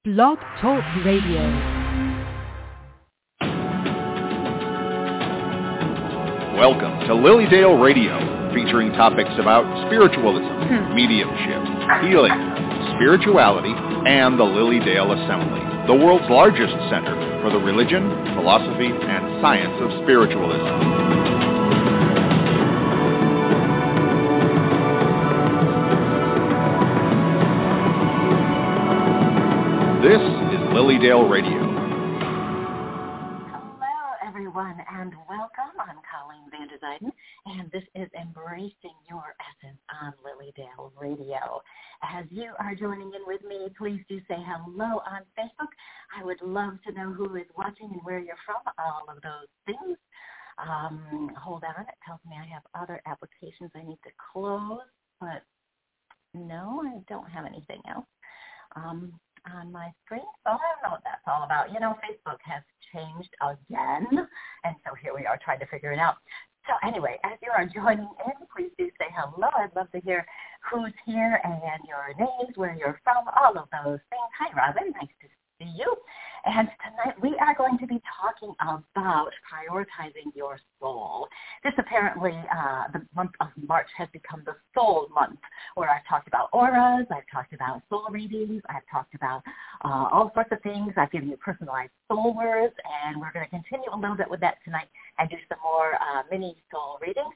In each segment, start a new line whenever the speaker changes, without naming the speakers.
Blog Talk Radio.
Welcome to Lilydale Radio, featuring topics about spiritualism, mediumship, healing, spirituality, and the Lilydale Assembly, the world's largest center for the religion, philosophy, and science of spiritualism. This is Lilydale Radio.
Hello, everyone, and welcome. I'm Colleen Vander Zyden, and this is Embracing Your Essence on Lilydale Radio. As you are joining in with me, please do say hello on Facebook. I would love to know who is watching and where you're from, all of those things. Hold on. It tells me I have other applications I need to close, but no, I don't have anything else on my screen. So I don't know what that's all about. You know, Facebook has changed again, and so here we are trying to figure it out. So anyway, as you are joining in, please do say hello. I'd love to hear who's here and your names, where you're from, all of those things. Hi, Robin. Nice to see you. And tonight we are going to be talking about prioritizing your soul. This apparently, the month of March has become the soul month, where I've talked about auras, I've talked about soul readings, I've talked about all sorts of things. I've given you personalized soul words, and we're going to continue a little bit with that tonight and do some more mini soul readings.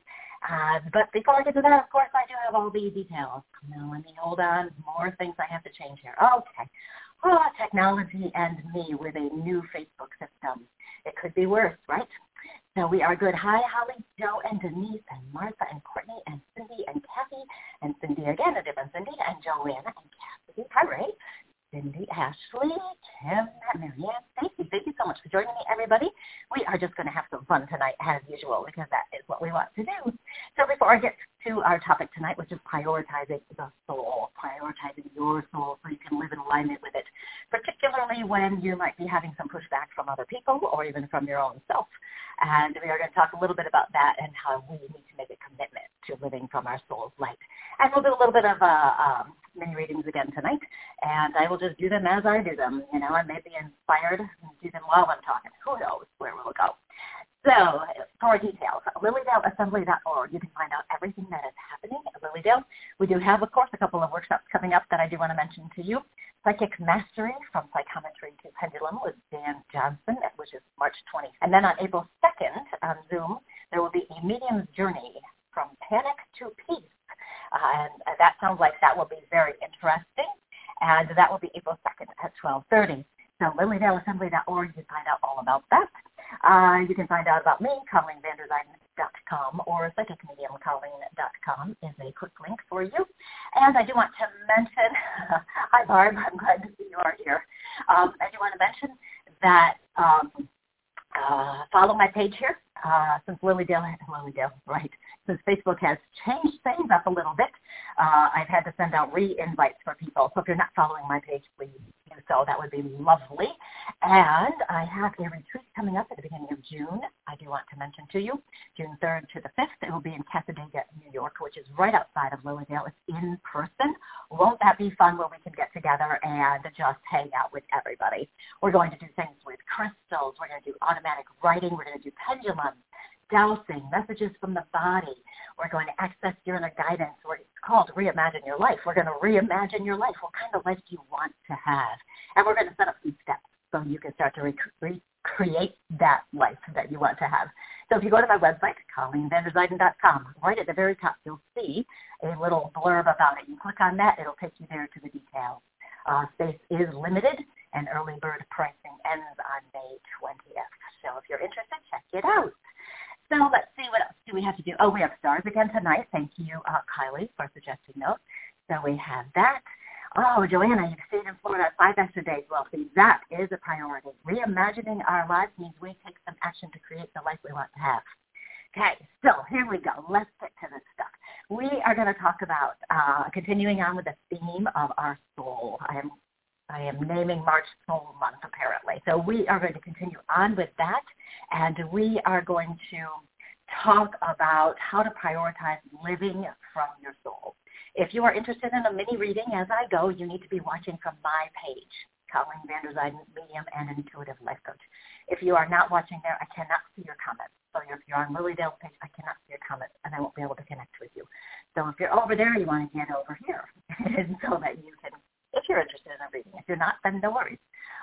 But before I get to that, of course, I do have all the details. Now, let me hold on. More things I have to change here. Okay. Oh, technology and me with a new Facebook system. It could be worse, right? So we are good. Hi, Holly, Joe, and Denise, and Martha, and Courtney, and Cindy, and Kathy, and Cindy again, a different Cindy, and Joanna, and Cassidy. Hi, Ray. Cindy, Ashley, Tim, Marianne, Stacy. Thank you so much for joining me, everybody. We are just going to have some fun tonight, as usual, because that is what we want to do. So before I get to our topic tonight, which is prioritizing the soul, prioritizing your soul so you can live in alignment with it, particularly when you might be having some pushback from other people or even from your own self. And we are going to talk a little bit about that and how we need to make a commitment to living from our soul's light. And we'll do a little bit of mini readings again tonight, and I will just do them as I do them. You know, I may be inspired and do them while I'm talking. Who knows where we'll go. So, for details, LilydaleAssembly.org. You can find out everything that is happening at Lilydale. We do have, of course, a couple of workshops coming up that I do want to mention to you. Psychic Mastery, From Psychometry to Pendulum, with Dan Johnson, which is March 20th. And then on April 2nd, on Zoom, there will be a medium's journey from panic to peace. And that sounds like that will be very interesting. And that will be April 2nd at 12:30. So LilydaleAssembly.org, you can find out all about that. You can find out about me, ColleenVanderZyden.com, or PsychicMediumColleen.com is a quick link for you. And I do want to mention, hi Barb, I'm glad to see you are here. I do want to mention that follow my page here, since since Facebook has changed things up a little bit. I've had to send out re-invites for people. So if you're not following my page, please do so. That would be lovely. And I have a retreat coming up at the beginning of June. I do want to mention to you, June 3rd to the 5th. It will be in Cassadaga, New York, which is right outside of Lilydale. It's in person. Won't that be fun where we can get together and just hang out with everybody? We're going to do things with crystals. We're going to do automatic writing. We're going to do pendulums, dowsing, messages from the body. We're going to access your inner guidance. It's called Reimagine Your Life. We're going to reimagine your life. What kind of life do you want to have? And we're going to set up some steps so you can start to recreate that life that you want to have. So if you go to my website, ColleenVanderZyden.com, right at the very top, you'll see a little blurb about it. You click on that, it'll take you there to the details. Space is limited, and early bird pricing ends on May 20th. So if you're interested, check it out. So let's see, what else do we have to do? Oh, we have stars again tonight. Thank you, Kylie, for suggesting those. So we have that. Oh, Joanna, you've stayed in Florida 5 extra days. Well, see, that is a priority. Reimagining our lives means we take some action to create the life we want to have. Okay, so here we go. Let's get to this stuff. We are going to talk about continuing on with the theme of our soul. I am naming March Soul Month, apparently. So we are going to continue on with that, and we are going to talk about how to prioritize living from your soul. If you are interested in a mini reading as I go, you need to be watching from my page, Colleen Van Der Zijden, medium and intuitive life coach. If you are not watching there, I cannot see your comments. So if you're on Lily Dale's page, I cannot see your comments, and I won't be able to connect with you. So if you're over there, you want to get over here so that you can, if you're interested in a reading. If you're not, then no worries.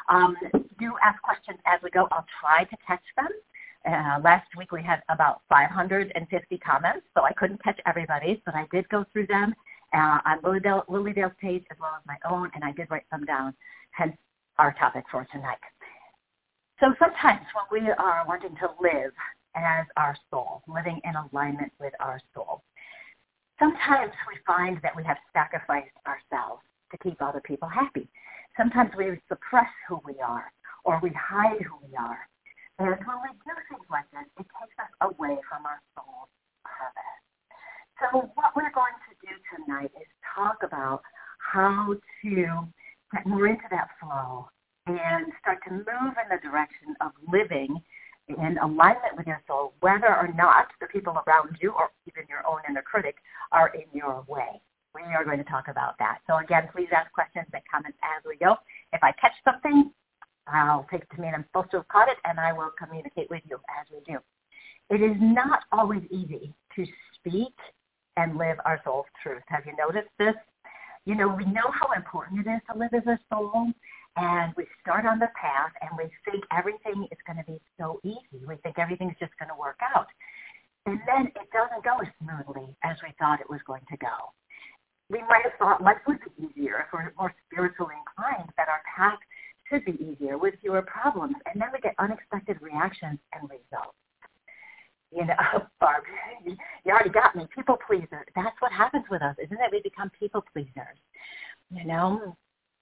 Do ask questions as we go. I'll try to catch them. Last week we had about 550 comments, so I couldn't catch everybody's, but I did go through them on Lily Dale's page as well as my own, and I did write them down, hence our topic for tonight. So sometimes when we are wanting to live as our soul, living in alignment with our soul, sometimes we find that we have sacrificed ourselves to keep other people happy. Sometimes we suppress who we are, or we hide who we are. And when we do things like this, it takes us away from our soul's purpose. So what we're going to do tonight is talk about how to get more into that flow and start to move in the direction of living in alignment with your soul, whether or not the people around you or even your own inner critic are in your way. We are going to talk about that. So again, please ask questions and comments as we go. If I catch something, I'll take it to mean I'm supposed to have caught it, and I will communicate with you as we do. It is not always easy to speak and live our soul's truth. Have you noticed this? You know, we know how important it is to live as a soul, and we start on the path, and we think everything is going to be so easy. We think everything's just going to work out. And then it doesn't go as smoothly as we thought it was going to go. We might have thought life would be easier if we're more spiritually inclined, that our path should be easier with fewer problems, and then we get unexpected reactions and results. You know, Barb, you already got me, people pleaser. That's what happens with us, isn't it? We become people pleasers. You know,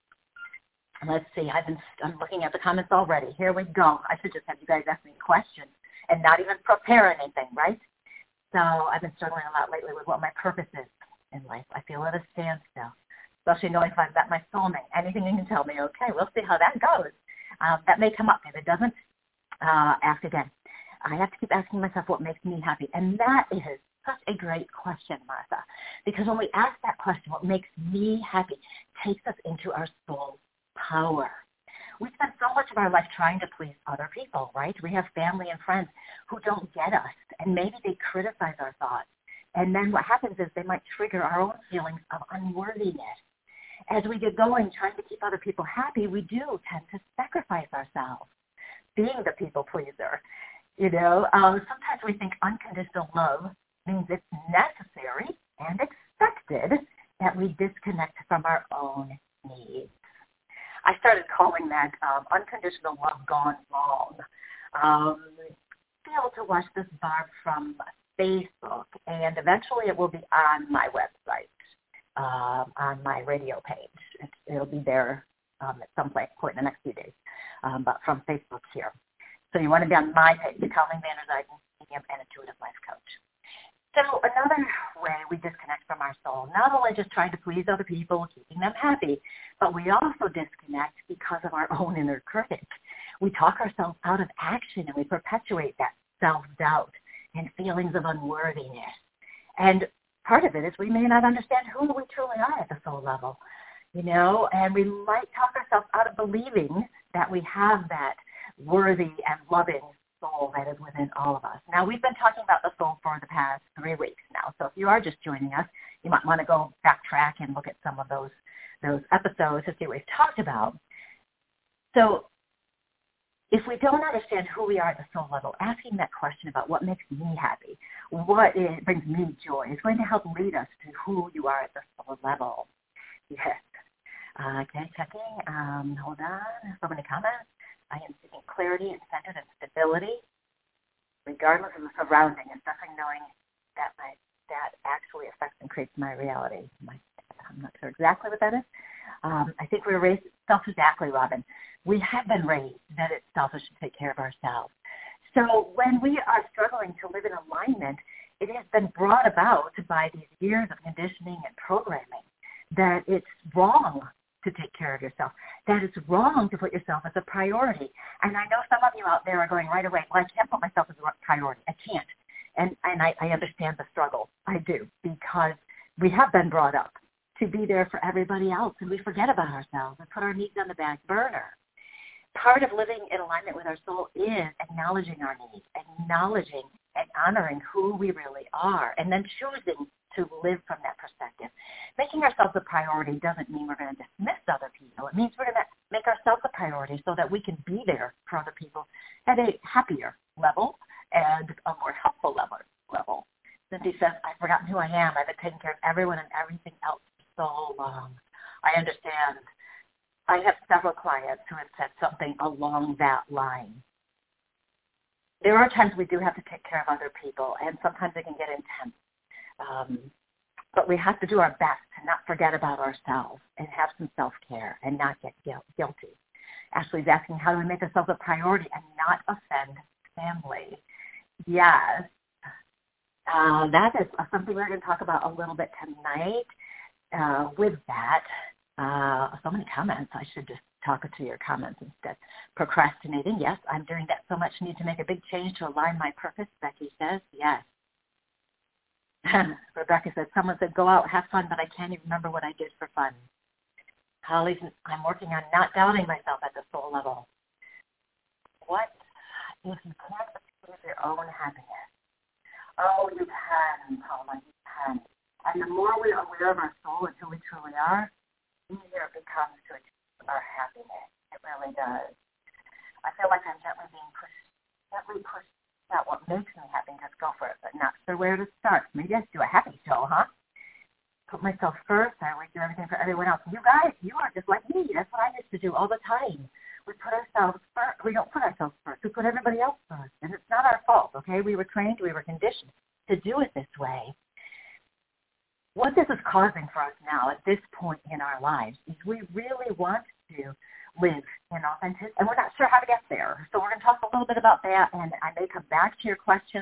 let's see. I'm looking at the comments already. Here we go. I should just have you guys ask me questions and not even prepare anything, right? So I've been struggling a lot lately with what my purpose is in life. I feel at a standstill, especially knowing if I've got my soulmate. Anything you can tell me, okay, we'll see how that goes. That may come up. If it doesn't, ask again. I have to keep asking myself what makes me happy. And that is such a great question, Martha, because when we ask that question, what makes me happy, takes us into our soul power. We spend so much of our life trying to please other people, right? We have family and friends who don't get us, and maybe they criticize our thoughts. And then what happens is they might trigger our own feelings of unworthiness. As we get going, trying to keep other people happy, we do tend to sacrifice ourselves, being the people pleaser. You know, sometimes we think unconditional love means it's necessary and expected that we disconnect from our own needs. I started calling that unconditional love gone wrong. Be able to watch this, Barb, from Facebook, and eventually it will be on my website, on my radio page. It'll be there at some point in the next few days, but from Facebook here. So you want to be on my page, Colleen Van Der Zijden, medium and intuitive life coach. So another way we disconnect from our soul, not only just trying to please other people, keeping them happy, but we also disconnect because of our own inner critic. We talk ourselves out of action, and we perpetuate that self-doubt and feelings of unworthiness. And part of it is we may not understand who we truly are at the soul level, you know, and we might talk ourselves out of believing that we have that worthy and loving soul that is within all of us. Now, we've been talking about the soul for the past 3 weeks now, so if you are just joining us, you might want to go backtrack and look at some of those episodes to see what we've talked about. So if we don't understand who we are at the soul level, asking that question about what makes me happy, what brings me joy, is going to help lead us to who you are at the soul level. Yes. Okay, checking. Hold on. So many comments. I am seeking clarity and centered and stability, regardless of the surrounding, especially knowing that that actually affects and creates my reality. I'm not sure exactly what that is. I think we were raised selfish. Exactly, Robin. We have been raised that it's selfish to take care of ourselves. So when we are struggling to live in alignment, it has been brought about by these years of conditioning and programming that it's wrong to take care of yourself, that it's wrong to put yourself as a priority. And I know some of you out there are going right away, well, I can't put myself as a priority. I can't. And I understand the struggle. I do, because we have been brought up to be there for everybody else, and we forget about ourselves and put our needs on the back burner. Part of living in alignment with our soul is acknowledging our needs, acknowledging and honoring who we really are, and then choosing to live from that perspective. Making ourselves a priority doesn't mean we're going to dismiss other people. It means we're going to make ourselves a priority so that we can be there for other people at a happier level and a more helpful level. Cindy says, I've forgotten who I am. I've been taking care of everyone and everything else for so long. I understand. I have several clients who have said something along that line. There are times we do have to take care of other people, and sometimes it can get intense. But we have to do our best to not forget about ourselves and have some self-care and not get guilty. Ashley's asking, how do we make ourselves a priority and not offend family? Yes. That is something we're going to talk about a little bit tonight. With that, so many comments. I should just talk to your comments instead. Procrastinating. Yes, I'm doing that so much. Need to make a big change to align my purpose. Becky says, yes. Rebecca said, someone said, go out, have fun, but I can't even remember what I did for fun. Holly says, I'm working on not doubting myself at the soul level. What if you can't achieve your own happiness? Oh, you can, Paula, you can. And the more we are aware of our soul and who we truly are, the easier it becomes to achieve our happiness. It really does. I feel like I'm gently pushed out what makes me happy and just go for it, but not sure where to start. Maybe I should do a happy show, huh? Put myself first. I always do everything for everyone else. You guys, you are just like me. That's what I used to do all the time. We put ourselves first. We don't put ourselves first. We put everybody else first. And it's not our fault, okay? We were trained, we were conditioned to do it this way. What this is causing for us now at this point in our lives is we really want to live in authenticity, and we're not sure how to get there. So we're going to talk a little bit about that, and I may come back to your questions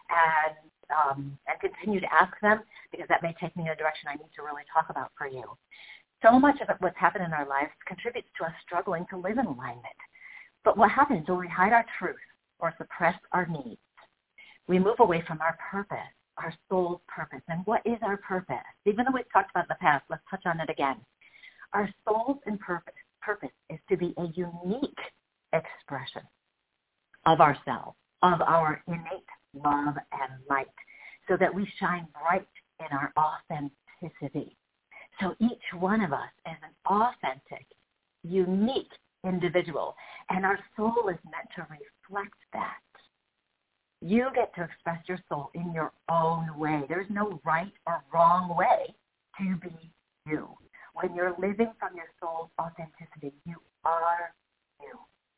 and continue to ask them, because that may take me in a direction I need to really talk about for you. So much of what's happened in our lives contributes to us struggling to live in alignment. But what happens when we hide our truth or suppress our needs? We move away from our purpose, our soul's purpose. And what is our purpose? Even though we've talked about it in the past, let's touch on it again. Our soul's purpose is to be a unique expression of ourselves, of our innate love and light, so that we shine bright in our authenticity. So each one of us is an authentic, unique individual, and our soul is meant to reflect that. You get to express your soul in your own way. There's no right or wrong way to be you. When you're living from your soul's authenticity, you are you.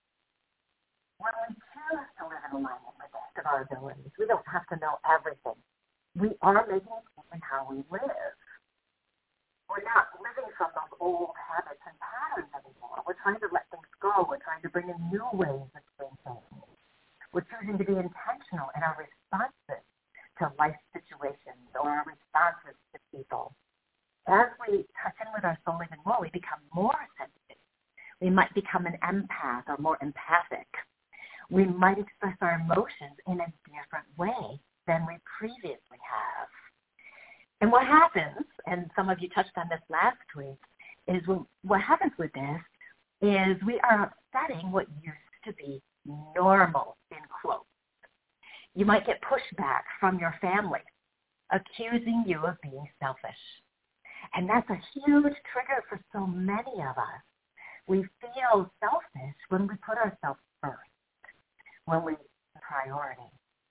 When we choose to live in alignment with the best of our abilities, we don't have to know everything. We are making a change in how we live. We're not living from those old habits and patterns anymore. We're trying to let things go. We're trying to bring in new ways of doing things. We're choosing to be intentional in our responses to life situations or our responses to people. As we touch in with our soul even more, we become more sensitive. We might become an empath or more empathic. We might express our emotions in a different way than we previously have. And what happens, and some of you touched on this last week, is what happens with this is we are upsetting what used to be normal, in quotes. You might get pushback from your family accusing you of being selfish. And that's a huge trigger for so many of us. We feel selfish when we put ourselves first, when we priority.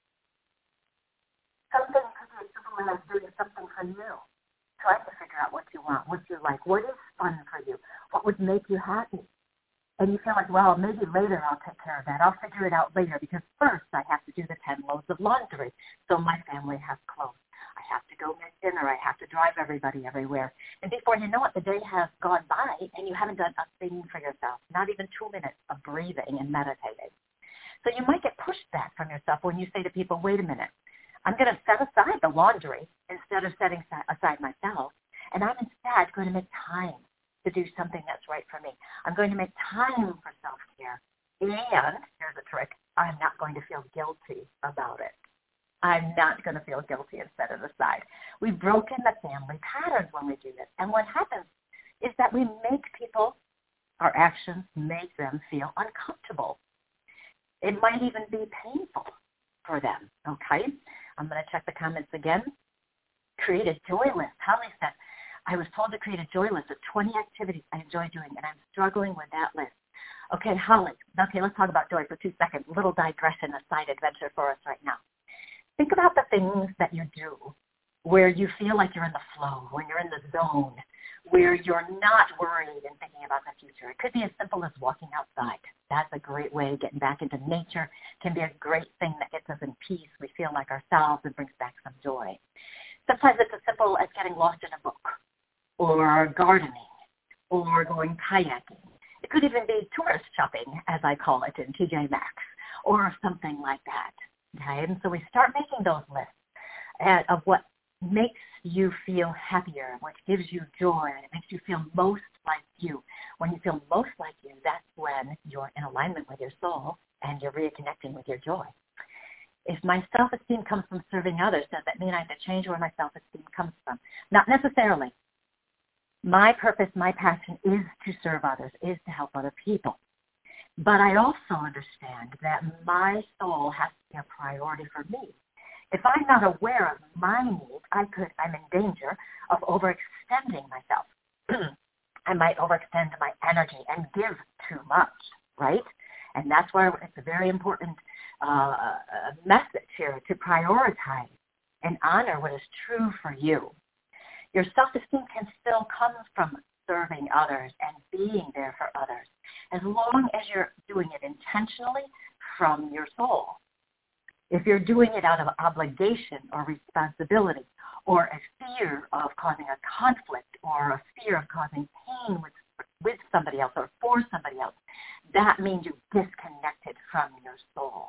Something could be as simple as doing something for you. Trying to figure out what you want, what you like, what is fun for you, what would make you happy. And you feel like, well, maybe later I'll take care of that. I'll figure it out later because first I have to do the 10 loads of laundry so my family has clothes. I have to go make dinner. I have to drive everybody everywhere. And before you know it, the day has gone by and you haven't done a thing for yourself, not even 2 minutes of breathing and meditating. So you might get pushback from yourself when you say to people, wait a minute, I'm going to set aside the laundry instead of setting aside myself, and I'm instead going to make time to do something that's right for me. I'm going to make time for self-care. And here's a trick, I'm not going to feel guilty about it. I'm not going to feel guilty and set it aside. We've broken the family patterns when we do this. And what happens is that we make people, our actions make them feel uncomfortable. It might even be painful for them, okay? I'm going to check the comments again. Create a joy list. Holly said, I was told to create a joy list of 20 activities I enjoy doing, and I'm struggling with that list. Okay, Holly. Okay, let's talk about joy for 2 seconds. Little digression, a side adventure for us right now. Think about the things that you do where you feel like you're in the flow, when you're in the zone, where you're not worried and thinking about the future. It could be as simple as walking outside. That's a great way of getting back into nature. It can be a great thing that gets us in peace. We feel like ourselves and brings back some joy. Sometimes it's as simple as getting lost in a book or gardening or going kayaking. It could even be tourist shopping, as I call it, in TJ Maxx or something like that. Okay? And so we start making those lists of what makes you feel happier, what gives you joy, and it makes you feel most like you. When you feel most like you, that's when you're in alignment with your soul and you're reconnecting with your joy. If my self-esteem comes from serving others, does that mean I have to change where my self-esteem comes from? Not necessarily. My purpose, my passion is to serve others, is to help other people. But I also understand that my soul has to be a priority for me. If I'm not aware of my needs, I'm in danger of overextending myself. I might overextend my energy and give too much, right? And that's why it's a very important message here to prioritize and honor what is true for you. Your self-esteem can still come from serving others and being there for others, as long as you're doing it intentionally from your soul. If you're doing it out of obligation or responsibility or a fear of causing a conflict or a fear of causing pain with somebody else or for somebody else, that means you've disconnected from your soul.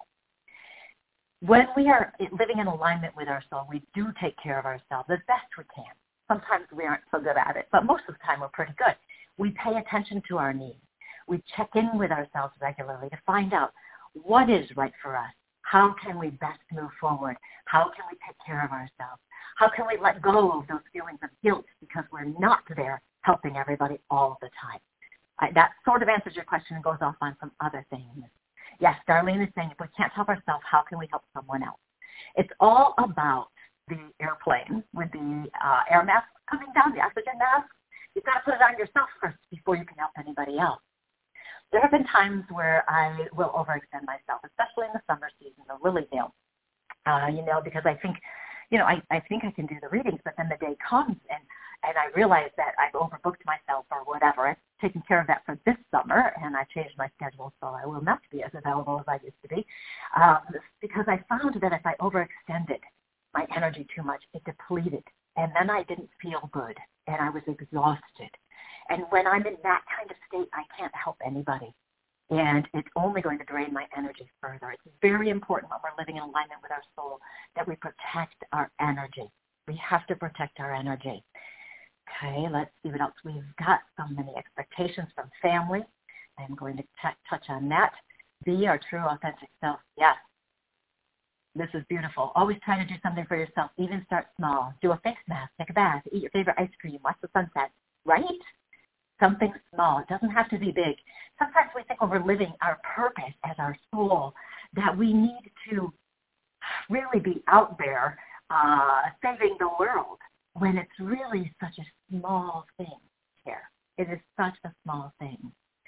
When we are living in alignment with our soul, we do take care of ourselves as best we can. Sometimes we aren't so good at it, but most of the time we're pretty good. We pay attention to our needs. We check in with ourselves regularly to find out what is right for us. How can we best move forward? How can we take care of ourselves? How can we let go of those feelings of guilt because we're not there helping everybody all the time? That sort of answers your question and goes off on some other things. Yes, Darlene is saying if we can't help ourselves, how can we help someone else? It's all about the airplane with the air mask coming down, the oxygen mask. You've got to put it on yourself first before you can help anybody else. There have been times where I will overextend myself, especially in the summer season of Lilydale, because I think, I think I can do the readings, but then the day comes and I realize that I've overbooked myself or whatever. I've taken care of that for this summer, and I changed my schedule, so I will not be as available as I used to be, because I found that if I overextended my energy too much, it depleted, and then I didn't feel good, and I was exhausted. And when I'm in that kind of state, I can't help anybody. And it's only going to drain my energy further. It's very important when we're living in alignment with our soul that we protect our energy. We have to protect our energy. Okay, let's see what else we've got. So many expectations from family. I'm going to touch on that. Be our true, authentic self. Yes. This is beautiful. Always try to do something for yourself. Even start small. Do a face mask. Take a bath. Eat your favorite ice cream. Watch the sunset. Right? Something small. It doesn't have to be big. Sometimes we think when we're living our purpose as our soul that we need to really be out there saving the world when it's really such a small thing here. It is such a small thing.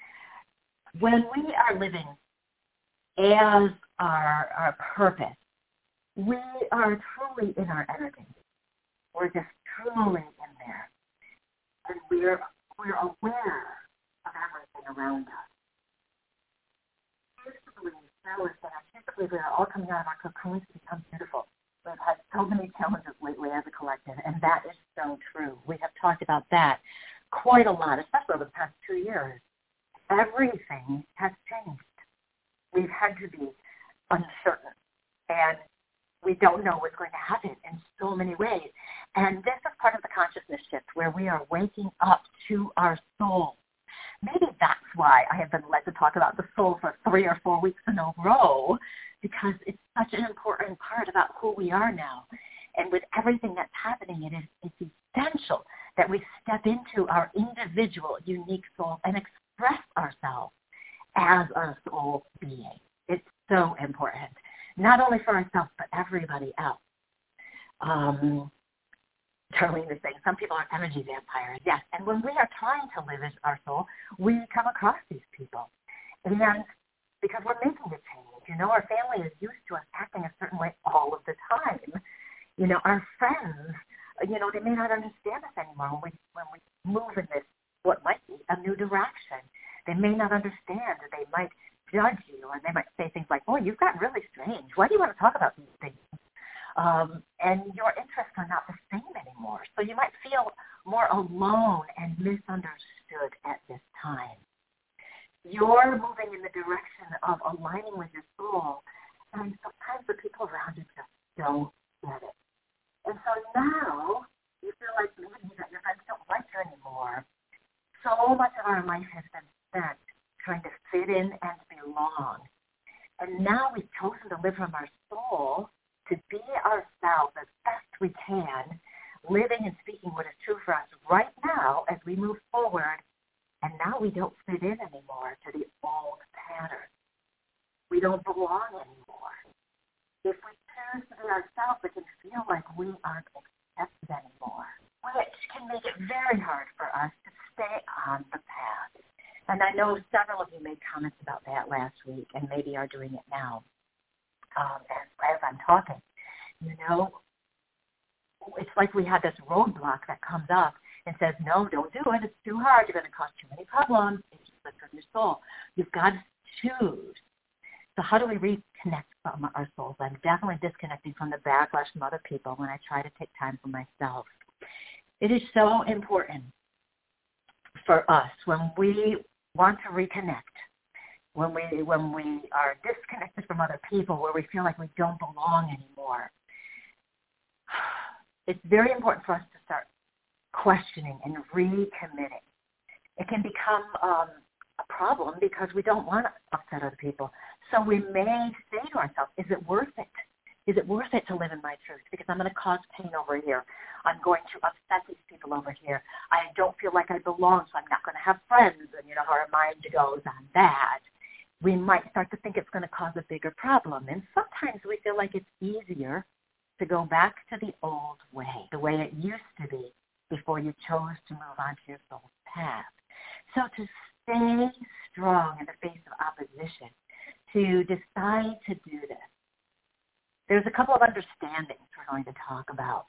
When we are living as our purpose, we are truly in our energy. We're just truly in there. And we're aware of everything around us. Physically, we are all coming out of our cocoons to become beautiful. We've had so many challenges lately as a collective, and that is so true. We have talked about that quite a lot, especially over the past 2 years. Everything has changed. We've had to be uncertain, and we don't know what's going to happen in so many ways. And this is part of the consciousness shift where we are waking up to our soul. Maybe that's why I have been led to talk about the soul for 3 or 4 weeks in a row, because it's such an important important part about who we are now. And with everything that's happening, it's essential that we step into our individual, unique soul and express ourselves as a soul being. It's so important, not only for ourselves, but everybody else. Darlene is saying some people are energy vampires. Yes, and when we are trying to live as our soul, we come across these people. And because we're making a change, our family is used to us acting a certain way all of the time. Our friends, they may not understand us anymore when we move in this, what might be a new direction. They may not understand, or they might judge you, or they might say things like, "Boy, you've gotten really strange. Why do you want to talk about these things?" And your interests are not the same anymore. So you might feel more alone and misunderstood at this time. You're moving in the direction of aligning with your soul, and sometimes the people around you just don't get it. And so now you feel like maybe that your friends don't like you anymore. So much of our life has been spent trying to fit in and belong. And now we've chosen to live from our soul, to be ourselves as best we can, living and speaking what is true for us right now as we move forward. And now we don't fit in anymore to the old pattern. We don't belong anymore. If we choose to be ourselves, it can feel like we aren't accepted anymore, which can make it very hard for us to stay on the path. And I know several of you made comments about that last week and maybe are doing it now. As I'm talking, it's like we have this roadblock that comes up and says, "No, don't do it. It's too hard. You're going to cause too many problems. It's just from your soul." You've got to choose. So how do we reconnect from our souls? I'm definitely disconnecting from the backlash from other people when I try to take time for myself. It is so important for us when we want to reconnect, when we are disconnected from other people, where we feel like we don't belong anymore. It's very important for us to start questioning and recommitting. It can become a problem because we don't want to upset other people. So we may say to ourselves, is it worth it? Is it worth it to live in my truth? Because I'm going to cause pain over here. I'm going to upset these people over here. I don't feel like I belong, so I'm not going to have friends. And, our mind goes on that. We might start to think it's going to cause a bigger problem. And sometimes we feel like it's easier to go back to the old way, the way it used to be before you chose to move on to your soul's path. So to stay strong in the face of opposition, to decide to do this, there's a couple of understandings we're going to talk about.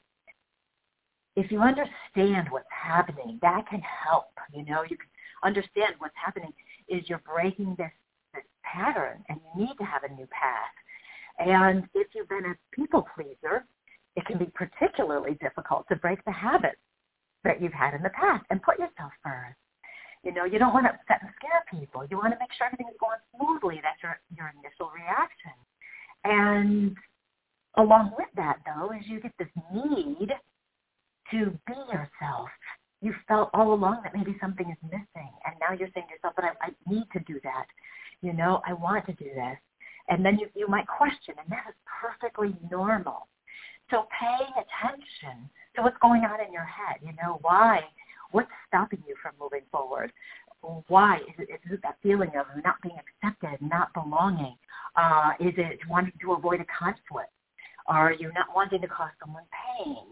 If you understand what's happening, that can help. You can understand what's happening is you're breaking this pattern, and you need to have a new path. And if you've been a people pleaser, it can be particularly difficult to break the habits that you've had in the past and put yourself first. You don't want to upset and scare people. You want to make sure everything is going smoothly. That's your initial reaction. And along with that, though, is you get this need to be yourself. You felt all along that maybe something is missing, and now you're saying to yourself, but I need to do that. I want to do this. And then you might question, and that is perfectly normal. So paying attention to what's going on in your head, why, what's stopping you from moving forward? Why? Is it that feeling of not being accepted, not belonging? Is it wanting to avoid a conflict? Are you not wanting to cause someone pain?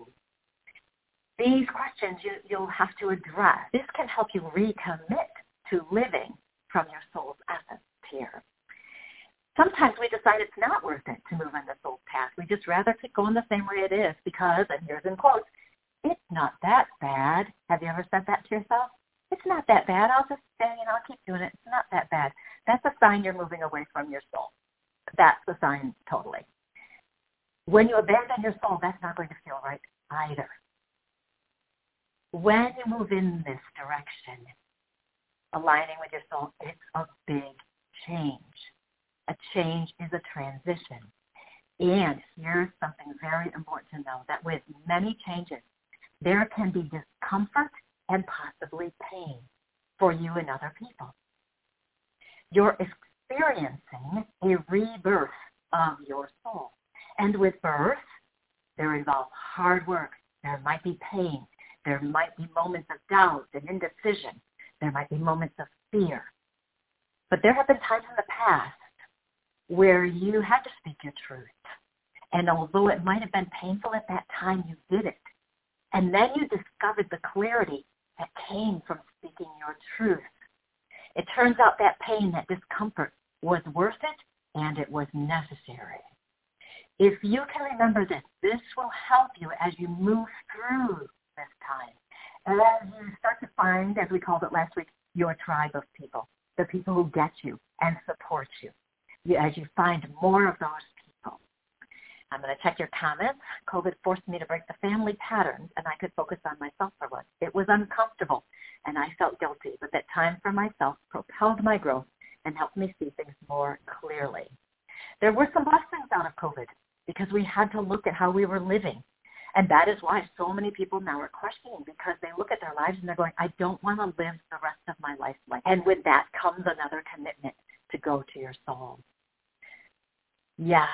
These questions you'll have to address. This can help you recommit to living from your soul's essence here. Sometimes we decide it's not worth it to move on the soul's path. We just rather keep going the same way it is because, and here's in quotes, it's not that bad. Have you ever said that to yourself? It's not that bad. I'll just stay and I'll keep doing it. It's not that bad. That's a sign you're moving away from your soul. That's the sign totally. When you abandon your soul, that's not going to feel right either. When you move in this direction, aligning with your soul, it's a big change. A change is a transition. And here's something very important to know, that with many changes, there can be discomfort and possibly pain for you and other people. You're experiencing a rebirth of your soul. And with birth, there involves hard work. There might be pain. There might be moments of doubt and indecision. There might be moments of fear. But there have been times in the past where you had to speak your truth. And although it might have been painful at that time, you did it. And then you discovered the clarity that came from speaking your truth. It turns out that pain, that discomfort was worth it, and it was necessary. If you can remember this will help you as you move through this time. And as you start to find, as we called it last week, your tribe of people, the people who get you and support you. As you find more of those people. I'm going to check your comments. COVID forced me to break the family patterns, and I could focus on myself for once. It was uncomfortable, and I felt guilty, but that time for myself propelled my growth and helped me see things more clearly. There were some blessings out of COVID because we had to look at how we were living. And that is why so many people now are questioning, because they look at their lives and they're going, I don't want to live the rest of my life like that. And with that comes another commitment to go to your soul. Yes.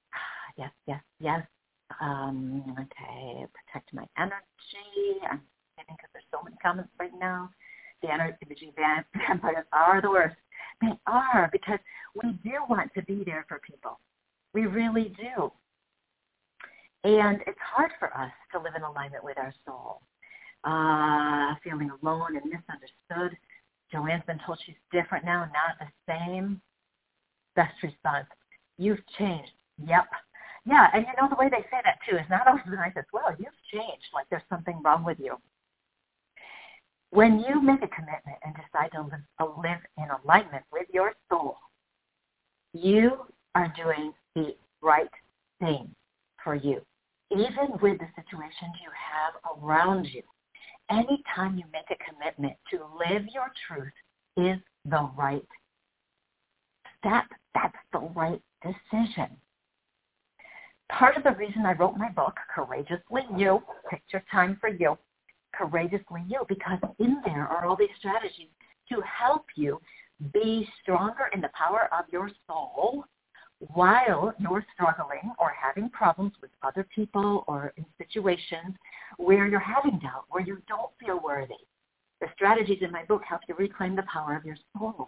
Okay, protect my energy. I'm kidding because there's so many comments right now. The energy vampires are the worst. They are, because we do want to be there for people. We really do. And it's hard for us to live in alignment with our soul. Feeling alone and misunderstood. Joanne's been told she's different now, not the same. Best response, you've changed. Yep. Yeah, and you know the way they say that too is not always the nicest. Well, you've changed, like there's something wrong with you. When you make a commitment and decide to live in alignment with your soul, you are doing the right thing for you, even with the situations you have around you. Anytime you make a commitment to live your truth is the right step. That's the right decision. Part of the reason I wrote my book, Courageously You, Picture Time for You, Courageously You, because in there are all these strategies to help you be stronger in the power of your soul while you're struggling or having problems with other people or in situations where you're having doubt, where you don't feel worthy. The strategies in my book help you reclaim the power of your soul.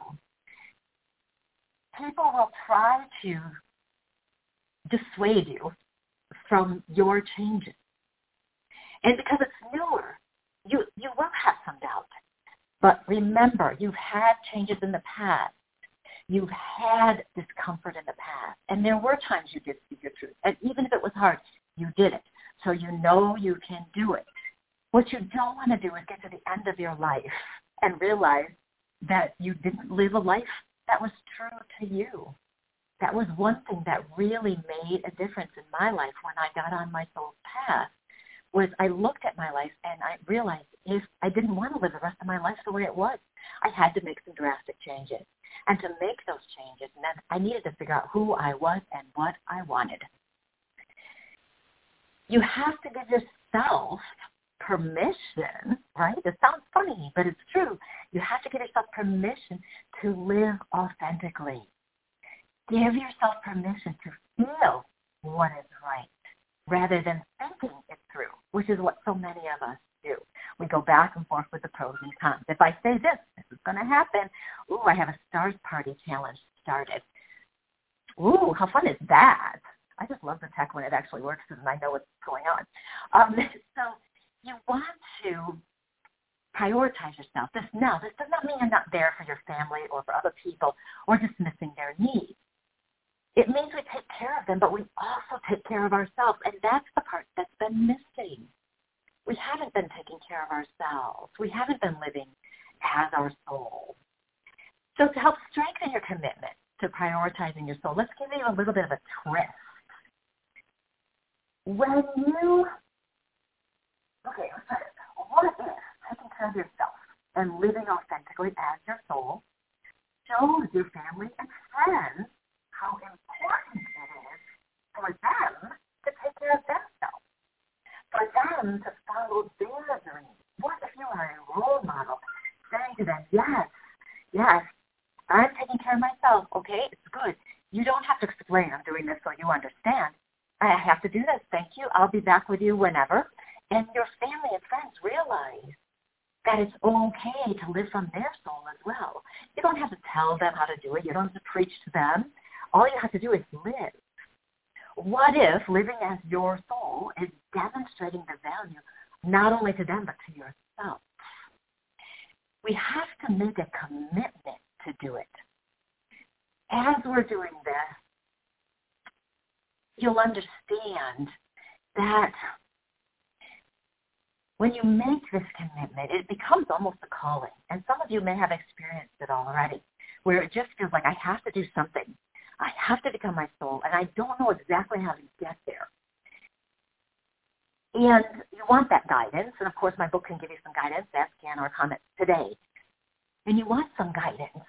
People will try to dissuade you from your changes. And because it's newer, you will have some doubt. But remember, you've had changes in the past. You've had discomfort in the past. And there were times you did speak your truth. And even if it was hard, you did it. So you know you can do it. What you don't want to do is get to the end of your life and realize that you didn't live a life that was true to you. That was one thing that really made a difference in my life when I got on my soul's path, was I looked at my life and I realized if I didn't want to live the rest of my life the way it was, I had to make some drastic changes. And to make those changes, and then I needed to figure out who I was and what I wanted. You have to give yourself permission, right? It sounds funny, but it's true. You have to give yourself permission to live authentically. Give yourself permission to feel what is right rather than thinking it through, which is what so many of us do. We go back and forth with the pros and cons. If I say this is going to happen. Ooh, I have a Stars Party challenge started. Ooh, how fun is that? I just love the tech when it actually works and I know what's going on. So you want to prioritize yourself. This does not mean you're not there for your family or for other people or dismissing their needs. It means we take care of them, but we also take care of ourselves, and that's the part that's been missing. We haven't been taking care of ourselves. We haven't been living as our soul. So to help strengthen your commitment to prioritizing your soul, let's give you a little bit of a twist. What if taking care of yourself and living authentically as your soul shows your family and friends how important it is for them to take care of themselves, for them to follow their dreams? What if you are a role model saying to them, yes, I'm taking care of myself, okay, it's good. You don't have to explain I'm doing this so you understand. I have to do this. Thank you. I'll be back with you whenever. And your family and friends realize that it's okay to live from their soul as well. You don't have to tell them how to do it. You don't have to preach to them. All you have to do is live. What if living as your soul is demonstrating the value not only to them but to yourself? We have to make a commitment to do it. As we're doing this, you'll understand that when you make this commitment, it becomes almost a calling. And some of you may have experienced it already, where it just feels like I have to do something. I have to become my soul, and I don't know exactly how to get there. And you want that guidance, and of course my book can give you some guidance. Ask Ann or comment today. And you want some guidance.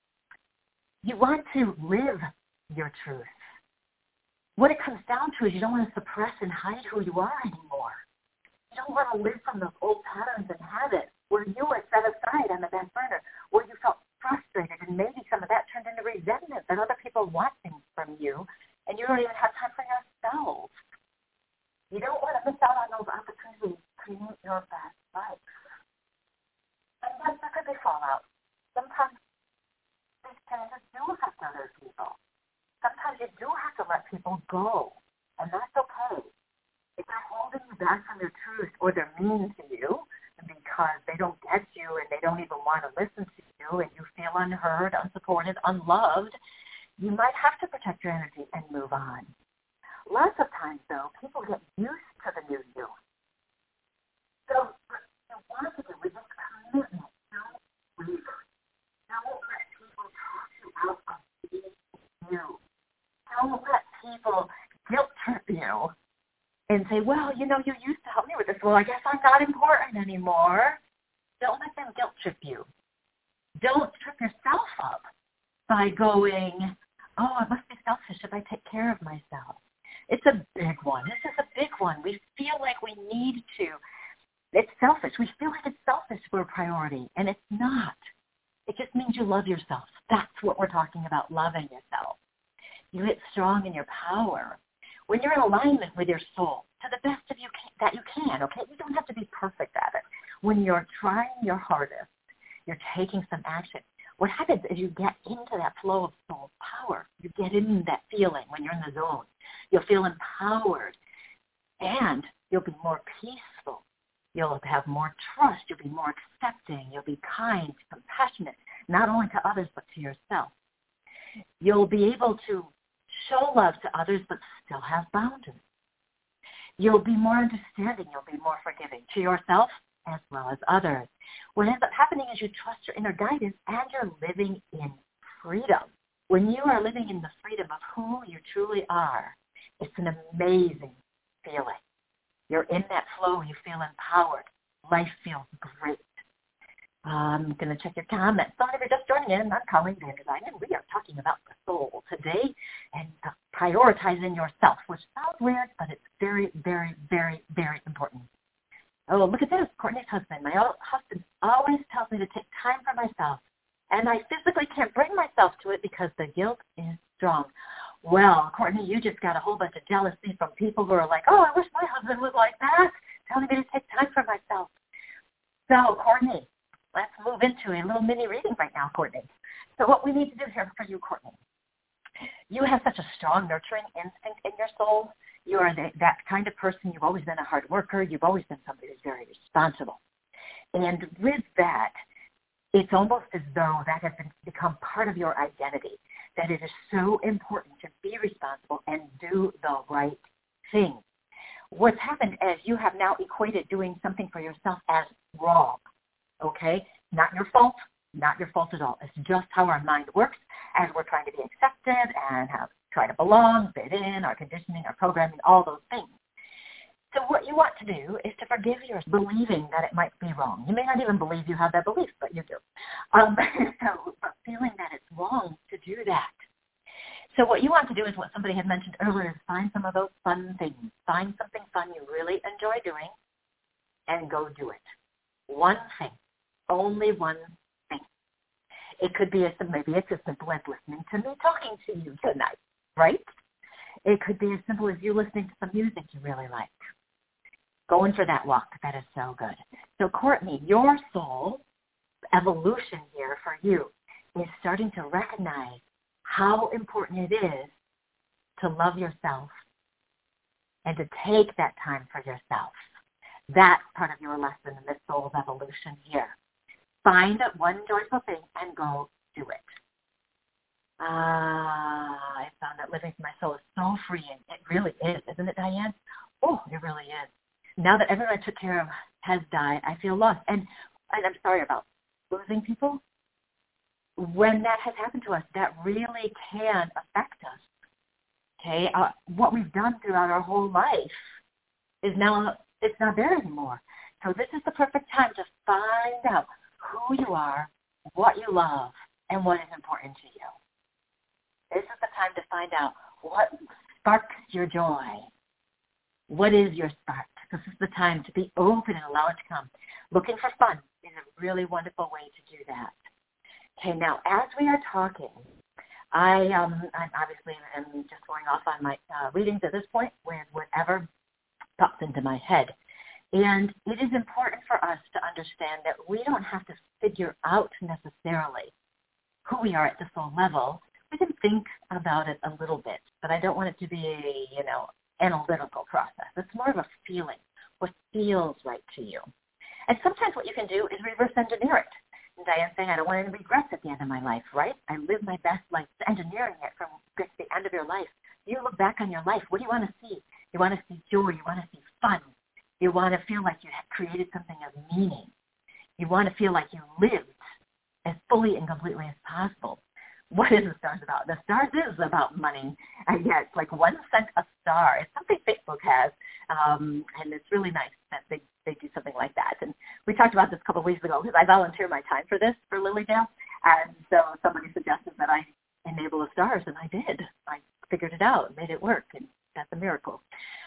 You want to live your truth. What it comes down to is you don't want to suppress and hide who you are anymore. You don't want to live from those old patterns and habits where you were set aside on the back burner, where you felt frustrated, and maybe some of that turned into resentment that other people want things from you, and you don't even have time for yourself. You don't want to miss out on those opportunities to create your best life. And yes, there could be fallout. Sometimes these changes do affect other people. Sometimes you do have to let people go, and that's okay. If they're holding you back from your truth, or they're mean to you because they don't get you and they don't even want to listen to you, and you feel unheard, unsupported, unloved, you might have to protect your energy and move on. Lots of times, though, people get used to the new you. So what you want to do is this commitment. Don't waver. Don't let people talk you out of being you. Don't let people guilt trip you and say, well, you know, you used to help me with this. Well, I guess I'm not important anymore. Don't let them guilt trip you. Don't trip yourself up by going, oh, I must be selfish if I take care of myself. It's a big one. This is a big one. We feel like we need to. It's selfish. We feel like it's selfish for a priority, and it's not. It just means you love yourself. That's what we're talking about, loving yourself. You get strong in your power when you're in alignment with your soul to the best of you that you can, okay? You don't have to be perfect at it. When you're trying your hardest, you're taking some action. What happens is you get into that flow of soul power. You get in that feeling when you're in the zone. You'll feel empowered, and you'll be more peaceful. You'll have more trust. You'll be more accepting. You'll be kind, compassionate, not only to others but to yourself. You'll be able to show love to others but still have boundaries. You'll be more understanding. You'll be more forgiving to yourself as well as others. What ends up happening is you trust your inner guidance, and you're living in freedom. When you are living in the freedom of who you truly are, it's an amazing feeling. You're in that flow. You feel empowered. Life feels great. I'm going to check your comments. So if you're just joining in, I'm Colleen Vanderzijn, and we are talking about the soul today and prioritizing yourself, which sounds weird, but it's very, very, very, very important. Oh, look at this. Courtney's husband. My husband always tells me to take time for myself, and I physically can't bring myself to it because the guilt is strong. Well, Courtney, you just got a whole bunch of jealousy from people who are like, oh, I wish my husband was like that, telling me to take time for myself. So, Courtney, let's move into a little mini reading right now, Courtney. So what we need to do here for you, Courtney, you have such a strong nurturing instinct in your soul. You are that kind of person. You've always been a hard worker. You've always been somebody who's very responsible. And with that, it's almost as though that has become part of your identity, that it is so important to be responsible and do the right thing. What's happened is you have now equated doing something for yourself as wrong, okay? Not your fault, not your fault at all. It's just how our mind works as we're trying to be accepted and try to belong, fit in, our conditioning, our programming, all those things. So what you want to do is to forgive yourself, believing that it might be wrong. You may not even believe you have that belief, but you do. But feeling that it's wrong to do that. So what you want to do is what somebody had mentioned earlier, is find some of those fun things. Find something fun you really enjoy doing and go do it. One thing. Only one thing. It could be maybe it's as simple as listening to me talking to you tonight, right? It could be as simple as you listening to some music you really like. Going for that walk. That is so good. So, Courtney, your soul evolution here for you is starting to recognize how important it is to love yourself and to take that time for yourself. That's part of your lesson in this soul's evolution here. Find one joyful thing and go do it. I found that living for my soul is so freeing. It really is, isn't it, Diane? Oh, it really is. Now that everyone I took care of has died, I feel lost. And I'm sorry about losing people. When that has happened to us, that really can affect us. Okay, what we've done throughout our whole life is now, it's not there anymore. So this is the perfect time to find out who you are, what you love, and what is important to you. This is the time to find out what sparks your joy. What is your spark? This is the time to be open and allow it to come. Looking for fun is a really wonderful way to do that. Okay, now as we are talking, I'm obviously just going off on my readings at this point with whatever pops into my head. And it is important for us to understand that we don't have to figure out necessarily who we are at the soul level. We can think about it a little bit, but I don't want it to be a, analytical process. It's more of a feeling, what feels right to you. And sometimes what you can do is reverse engineer it. And Diane's saying, I don't want any regrets at the end of my life, right? I live my best life, engineering it from the end of your life. You look back on your life. What do you want to see? You want to see joy. You want to see fun. You want to feel like you have created something of meaning. You want to feel like you lived as fully and completely as possible. What is the stars about? The stars is about money. Yeah, it's like 1 cent a star. It's something Facebook has, and it's really nice that they do something like that. And we talked about this a couple of weeks ago because I volunteer my time for this, for Lily Dale, and so somebody suggested that I enable the stars, and I did. I figured it out, made it work, and that's a miracle.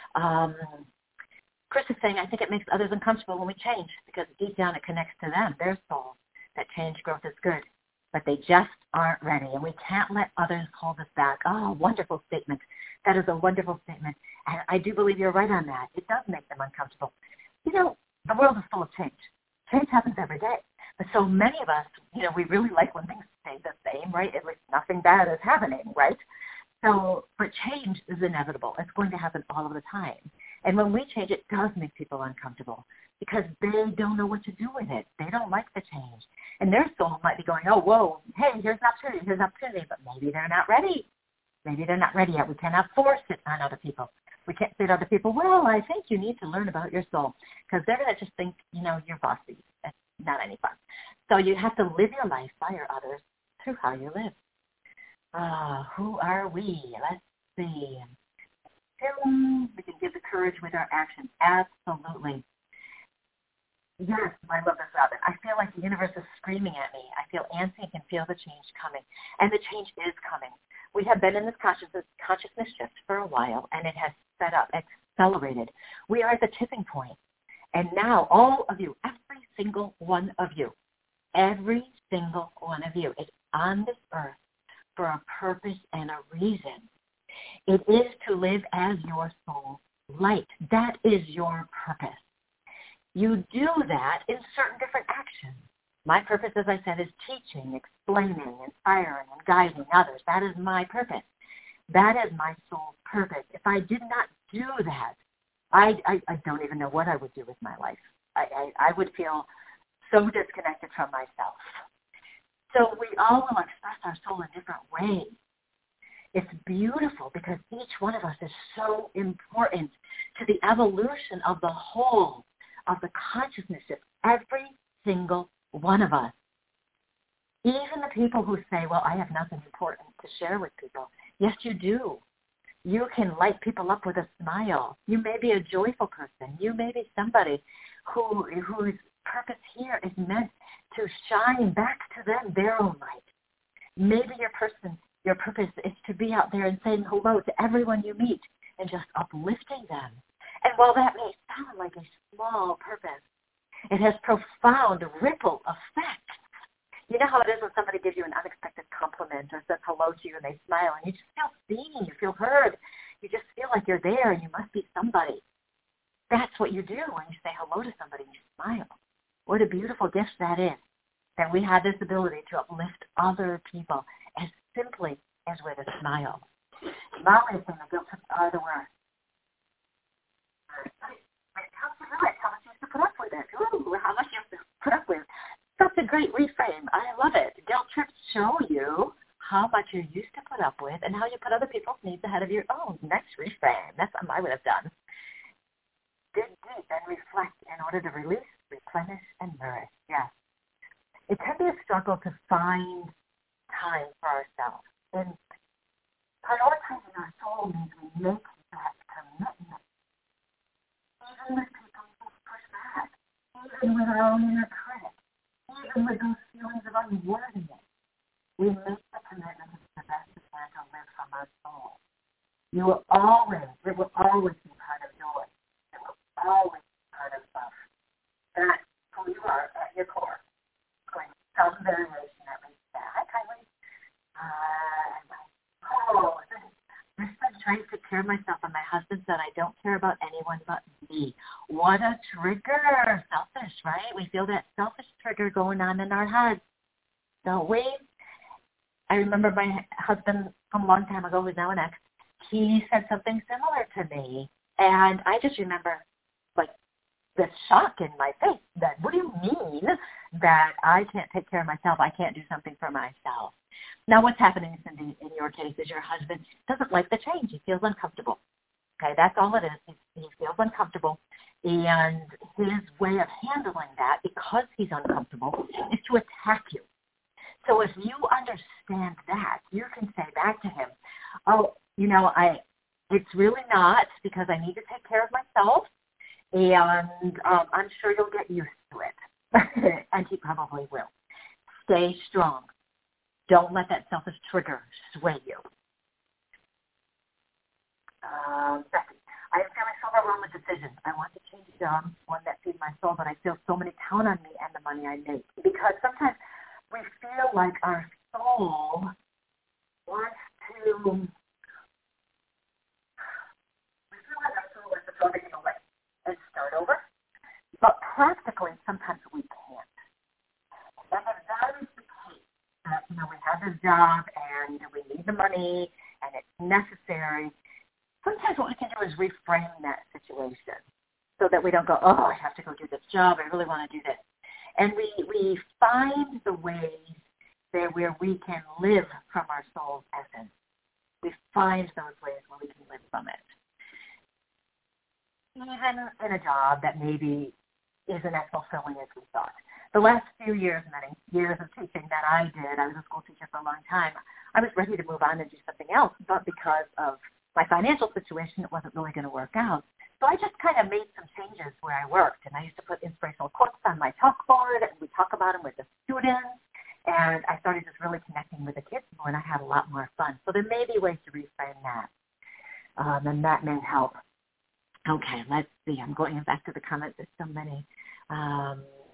Chris is saying, I think it makes others uncomfortable when we change because deep down it connects to them, their soul, that change growth is good. But they just aren't ready, and we can't let others hold us back. Oh, wonderful statement. That is a wonderful statement, and I do believe you're right on that. It does make them uncomfortable. The world is full of change. Change happens every day. But so many of us, we really like when things stay the same, right? At least nothing bad is happening, right? So, but change is inevitable. It's going to happen all of the time. And when we change, it does make people uncomfortable because they don't know what to do with it. They don't like the change. And their soul might be going, oh, whoa, hey, here's an opportunity, but maybe they're not ready. Maybe they're not ready yet. We cannot force it on other people. We can't say to other people, well, I think you need to learn about your soul because they're going to just think, you're bossy. It's not any fun. So you have to live your life by your others through how you live. Who are we? Let's see. We can give the courage with our actions. Absolutely. Yes, I love this, Robin. I feel like the universe is screaming at me. I feel antsy and can feel the change coming. And the change is coming. We have been in this consciousness shift for a while, and it has sped up, accelerated. We are at the tipping point. And now all of you, every single one of you is on this earth for a purpose and a reason. It is to live as your soul light. That is your purpose. You do that in certain different actions. My purpose, as I said, is teaching, explaining, inspiring, and guiding others. That is my purpose. That is my soul's purpose. If I did not do that, I don't even know what I would do with my life. I would feel so disconnected from myself. So we all will express our soul in different ways. It's beautiful because each one of us is so important to the evolution of the whole of the consciousness of every single one of us. Even the people who say, well, I have nothing important to share with people. Yes, you do. You can light people up with a smile. You may be a joyful person. You may be somebody whose purpose here is meant to shine back to them their own light. Maybe your purpose is to be out there and saying hello to everyone you meet and just uplifting them. And while that may sound like a small purpose, it has profound ripple effects. You know how it is when somebody gives you an unexpected compliment or says hello to you and they smile and you just feel seen, you feel heard. You just feel like you're there and you must be somebody. That's what you do when you say hello to somebody and you smile. What a beautiful gift that is, that we have this ability to uplift other people as simply as with a smile. Molly is saying the guilt trips are the worst. How much you have to put up with it? Ooh, how much you have to put up with. Such a great reframe. I love it. Guilt trips show you how much you're used to put up with and how you put other people's needs ahead of your own. Next reframe. That's something I would have done. Dig deep and reflect in order to release, replenish, and nourish. Yes. It can be a struggle to find time for ourselves. And prioritizing our soul means we make that commitment. Even with people who push back. Even with our own inner critic. Even with those feelings of unworthiness. We make the commitment to the best we can to live from our soul. It will always be part of joy. It will always be part of love. That's who you are at your core. Going some variation at least that. Hi, Kylie. I'm trying to take care of myself, and my husband said I don't care about anyone but me. What a trigger. Selfish, right? We feel that selfish trigger going on in our heads, don't we? I remember my husband from a long time ago, who's now an ex, he said something similar to me. And I just remember, like, the shock in my face that, what do you mean that I can't take care of myself? I can't do something for myself. Now, what's happening, Cindy, in your case is your husband doesn't like the change. He feels uncomfortable. Okay, that's all it is. He feels uncomfortable. And his way of handling that, because he's uncomfortable, is to attack you. So if you understand that, you can say back to him, oh, it's really not because I need to take care of myself, and I'm sure you'll get used to it. And he probably will. Stay strong. Don't let that selfish trigger sway you. Becky, I am feeling so overwhelmed with decisions. I want to change a job, one that feeds my soul, but I feel so many count on me and the money I make. Because sometimes we feel like our soul wants to throw everything away and start over. But practically, sometimes we can't. And if that is the case, that, we have this job and we need the money and it's necessary, sometimes what we can do is reframe that situation so that we don't go, oh, I have to go do this job. I really want to do this. And we find the ways there where we can live from our soul's essence. We find those ways where we can live from it. Even in a job that maybe isn't as fulfilling as we thought. The last few years, many years of teaching that I did, I was a school teacher for a long time, I was ready to move on and do something else, but because of my financial situation, it wasn't really going to work out. So I just kind of made some changes where I worked, and I used to put inspirational quotes on my chalkboard, and we talk about them with the students, and I started just really connecting with the kids more, and I had a lot more fun. So there may be ways to reframe that, and that may help. Okay, let's see. I'm going back to the comments. There's so many. I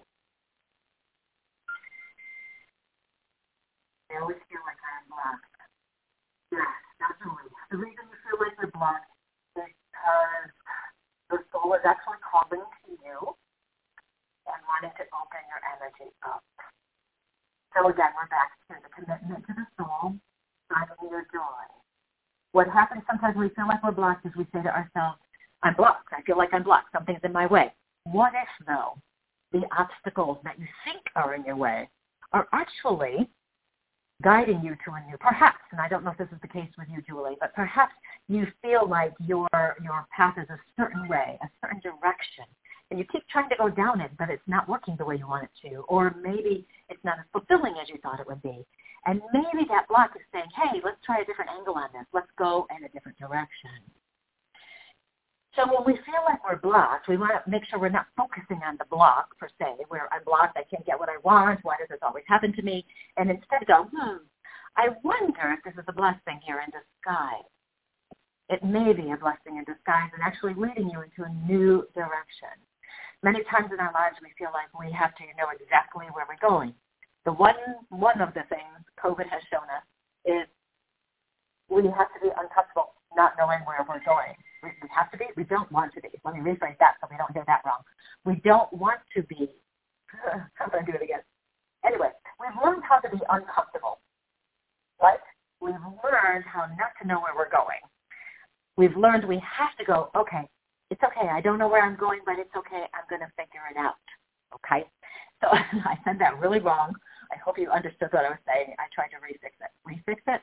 always feel like I'm blocked. Yes, definitely. The reason you feel like you're blocked is because the soul is actually calling to you and wanting to open your energy up. So again, we're back to the commitment to the soul, finding your joy. What happens sometimes when we feel like we're blocked is we say to ourselves, I'm blocked. I feel like I'm blocked. Something's in my way. What if, though, the obstacles that you think are in your way are actually guiding you to a new, perhaps, and I don't know if this is the case with you, Julie, but perhaps you feel like your path is a certain way, a certain direction, and you keep trying to go down it, but it's not working the way you want it to, or maybe it's not as fulfilling as you thought it would be. And maybe that block is saying, hey, let's try a different angle on this. Let's go in a different direction. So when we feel like we're blocked, we want to make sure we're not focusing on the block, per se, where I'm blocked, I can't get what I want, why does this always happen to me? And instead go, I wonder if this is a blessing here in disguise. It may be a blessing in disguise and actually leading you into a new direction. Many times in our lives we feel like we have to know exactly where we're going. The one of the things COVID has shown us is we have to be uncomfortable not knowing where we're going. We have to be. We don't want to be. Let me rephrase that so we don't hear that wrong. We don't want to be. I'm going to do it again. Anyway, we've learned how to be uncomfortable, right? We've learned how not to know where we're going. We've learned we have to go, okay, it's okay. I don't know where I'm going, but it's okay. I'm going to figure it out, okay? So I said that really wrong. I hope you understood what I was saying. I tried to refix it. Refix it?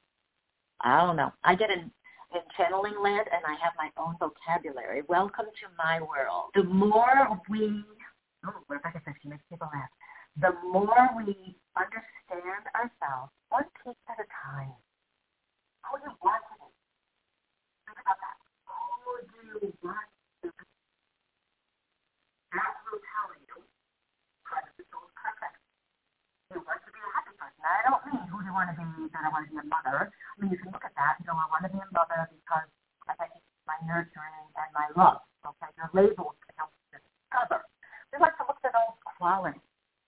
I don't know. I get in channeling land, and I have my own vocabulary. Welcome to my world. The more we, Rebecca says she makes people laugh. The more we understand ourselves, one piece at a time. Who do you want to be? Think about that. Who do you want to be? That will tell you whether the soul is perfect. You want to be a happy person. Now, I don't mean who do you want to be, that I want to be a mother. I mean, you can look at that and go, I want to be a mother because I think it's my nurturing and my love. Okay, your labels can help you discover. We like to look at those qualities.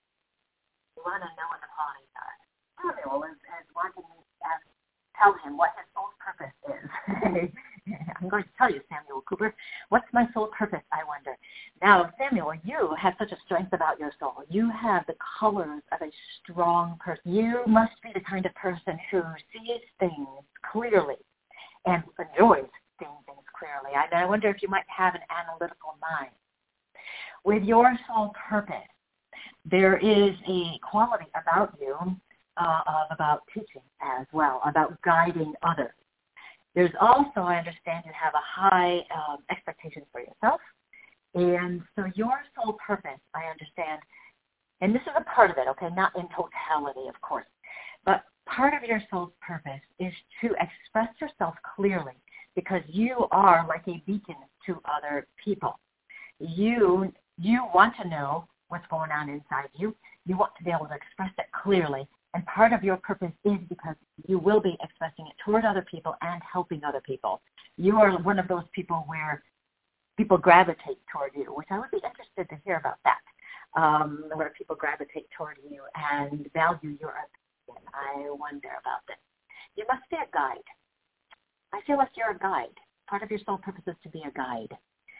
We want to know what the qualities are. Samuel is wanting me to tell him what his soul's purpose is. I'm going to tell you, Samuel Cooper, what's my soul purpose, I wonder. Now, Samuel, you have such a strength about your soul. You have the colors of a strong person. You must be the kind of person who sees things clearly and enjoys seeing things clearly. I wonder if you might have an analytical mind. With your soul purpose, there is a quality about you about teaching as well, about guiding others. There's also, I understand, you have a high expectation for yourself. And so your soul purpose, I understand, and this is a part of it, okay, not in totality, of course, but part of your soul's purpose is to express yourself clearly because you are like a beacon to other people. You want to know what's going on inside you. You want to be able to express it clearly. And part of your purpose is because you will be expressing it toward other people and helping other people. You are one of those people where people gravitate toward you, which I would be interested to hear about that, where people gravitate toward you and value your opinion. I wonder about this. You must be a guide. I feel like you're a guide. Part of your soul purpose is to be a guide.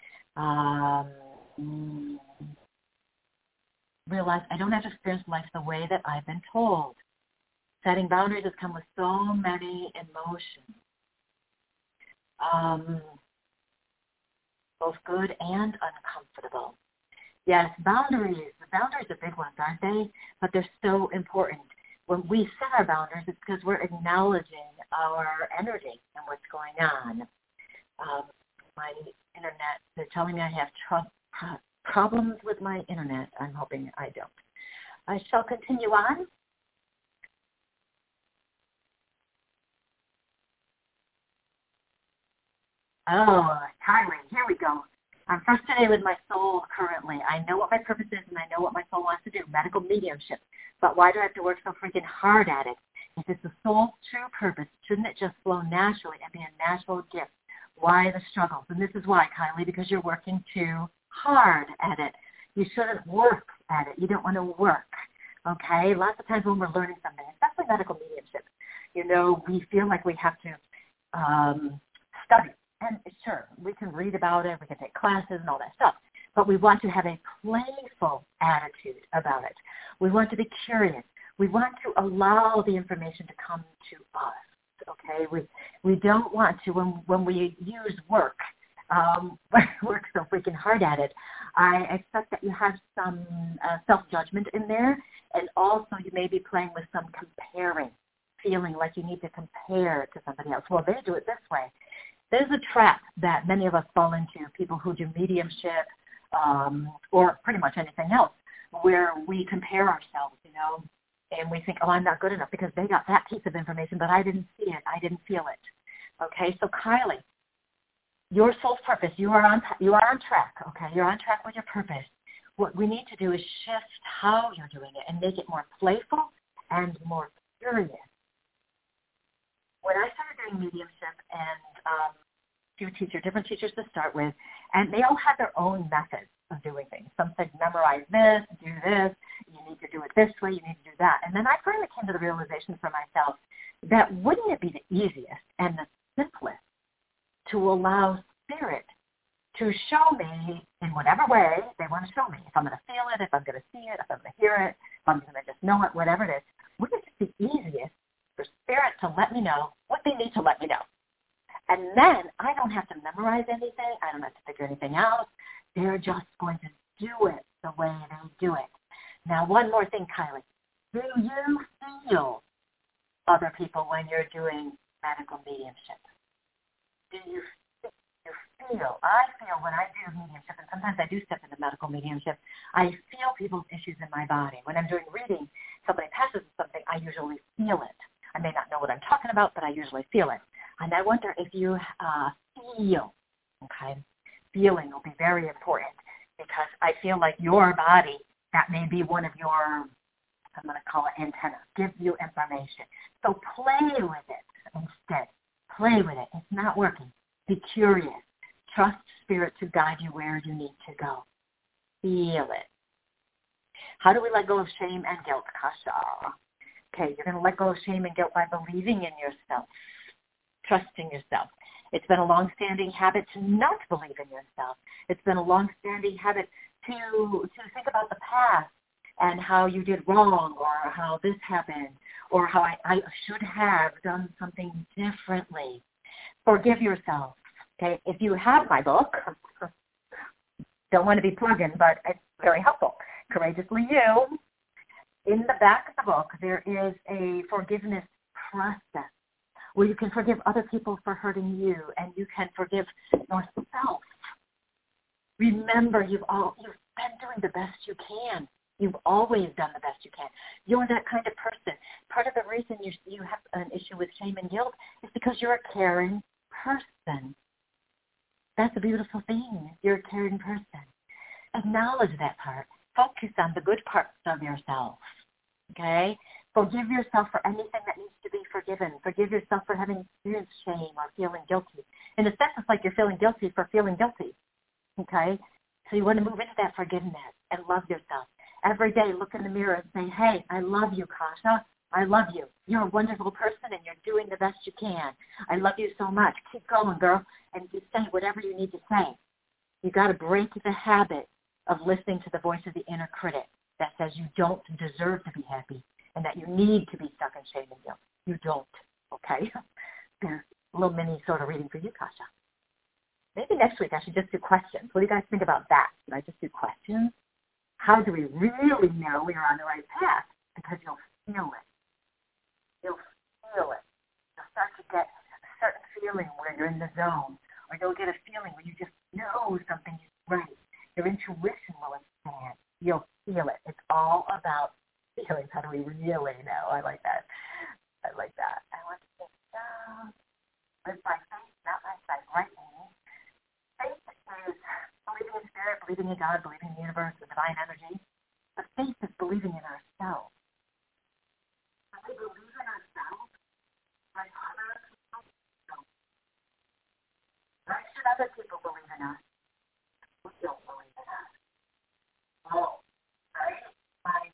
Realize I don't have to experience life the way that I've been told. Setting boundaries has come with so many emotions, both good and uncomfortable. Yes, boundaries. The boundaries are big ones, aren't they? But they're so important. When we set our boundaries, it's because we're acknowledging our energy and what's going on. My internet, they're telling me I have problems with my internet. I'm hoping I don't. I shall continue on. Oh, Kylie, here we go. I'm first today with my soul currently. I know what my purpose is and I know what my soul wants to do, medical mediumship. But why do I have to work so freaking hard at it? If it's the soul's true purpose, shouldn't it just flow naturally and be a natural gift? Why the struggles? And this is why, Kylie, because you're working too hard at it. You shouldn't work at it. You don't want to work, okay? Lots of times when we're learning something, especially medical mediumship, we feel like we have to study. And sure, we can read about it, we can take classes and all that stuff, but we want to have a playful attitude about it. We want to be curious. We want to allow the information to come to us, okay? We don't want to, when we use work so freaking hard at it, I expect that you have some self-judgment in there, and also you may be playing with some comparing, feeling like you need to compare to somebody else. Well, they do it this way. There's a trap that many of us fall into, people who do mediumship or pretty much anything else, where we compare ourselves, and we think, oh, I'm not good enough because they got that piece of information, but I didn't see it. I didn't feel it. Okay, so Kylie, your soul's purpose, you are on track, okay? You're on track with your purpose. What we need to do is shift how you're doing it and make it more playful and more curious. When I started doing mediumship and different teachers to start with, and they all had their own methods of doing things. Some said, memorize this, do this, you need to do it this way, you need to do that. And then I finally came to the realization for myself that wouldn't it be the easiest and the simplest allow Spirit to show me in whatever way they want to show me. If I'm going to feel it, if I'm going to see it, if I'm going to hear it, if I'm going to just know it, whatever it is, wouldn't it just be easiest for Spirit to let me know what they need to let me know? And then I don't have to memorize anything. I don't have to figure anything out. They're just going to do it the way they do it. Now, one more thing, Kylie. Do you feel other people when you're doing medical mediumship? Do you feel? I feel when I do mediumship, and sometimes I do step into medical mediumship, I feel people's issues in my body. When I'm doing reading, somebody passes something, I usually feel it. I may not know what I'm talking about, but I usually feel it. And I wonder if you feel, okay? Feeling will be very important because I feel like your body, that may be one of your, I'm going to call it antennas, gives you information. So play with it instead. Play with it. It's not working. Be curious. Trust Spirit to guide you where you need to go. Feel it. How do we let go of shame and guilt, Kasha? Okay, you're going to let go of shame and guilt by believing in yourself, trusting yourself. It's been a long-standing habit to not believe in yourself. It's been a long-standing habit to think about the past and how you did wrong or how this happened or how I should have done something differently. Forgive yourself. Okay, if you have my book, don't want to be plugging, but it's very helpful. Courageously You. In the back of the book, there is a forgiveness process where you can forgive other people for hurting you, and you can forgive yourself. Remember, you've been doing the best you can. You've always done the best you can. You're that kind of person. Part of the reason you have an issue with shame and guilt is because you're a caring person. That's a beautiful thing. You're a caring person. Acknowledge that part. Focus on the good parts of yourself. Okay? Forgive yourself for anything that needs to be forgiven. Forgive yourself for having experienced shame or feeling guilty. In a sense, it's like you're feeling guilty for feeling guilty. Okay? So you want to move into that forgiveness and love yourself. Every day, look in the mirror and say, hey, I love you, Kasha. I love you. You're a wonderful person, and you're doing the best you can. I love you so much. Keep going, girl, and just say whatever you need to say. You got to break the habit of listening to the voice of the inner critic that says you don't deserve to be happy and that you need to be stuck in shame and guilt. You don't, okay? There's a little mini sort of reading for you, Kasha. Maybe next week I should just do questions. What do you guys think about that? Should I just do questions? How do we really know we are on the right path? Because you'll feel it. You'll feel it. You'll start to get a certain feeling where you're in the zone, or you'll get a feeling where you just know something is right. Your intuition will expand. You'll feel it. It's all about feelings. How do we really know? I like that. I like that. I want to think, live by faith, not by sight. Right, Amy? Faith is believing in Spirit, believing in God, believing in the universe, the divine energy. But faith is believing in ourselves. When we believe in ourselves, why other people don't? Why should other people believe in us? We don't believe in us. Oh, right? Mind.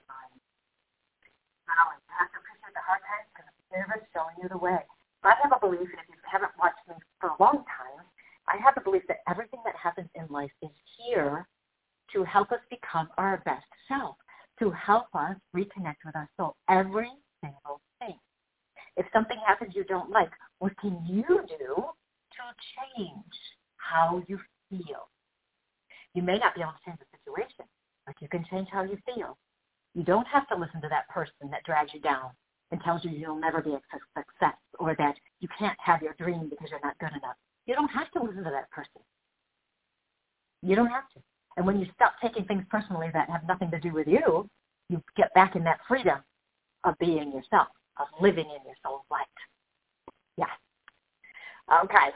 Now, you have to appreciate the hard times because the universe is showing you the way. I have a belief, and if you haven't watched me for a long time, I have a belief that everything that happens in life is here to help us become our best self, to help us reconnect with our soul. Every single thing. If something happens you don't like, what can you do to change how you feel? You may not be able to change the situation, but you can change how you feel. You don't have to listen to that person that drags you down and tells you you'll never be a success or that you can't have your dream because you're not good enough. You don't have to listen to that person. You don't have to. And when you stop taking things personally that have nothing to do with you, you get back in that freedom of being yourself, of living in your soul's light. Yeah. Okay.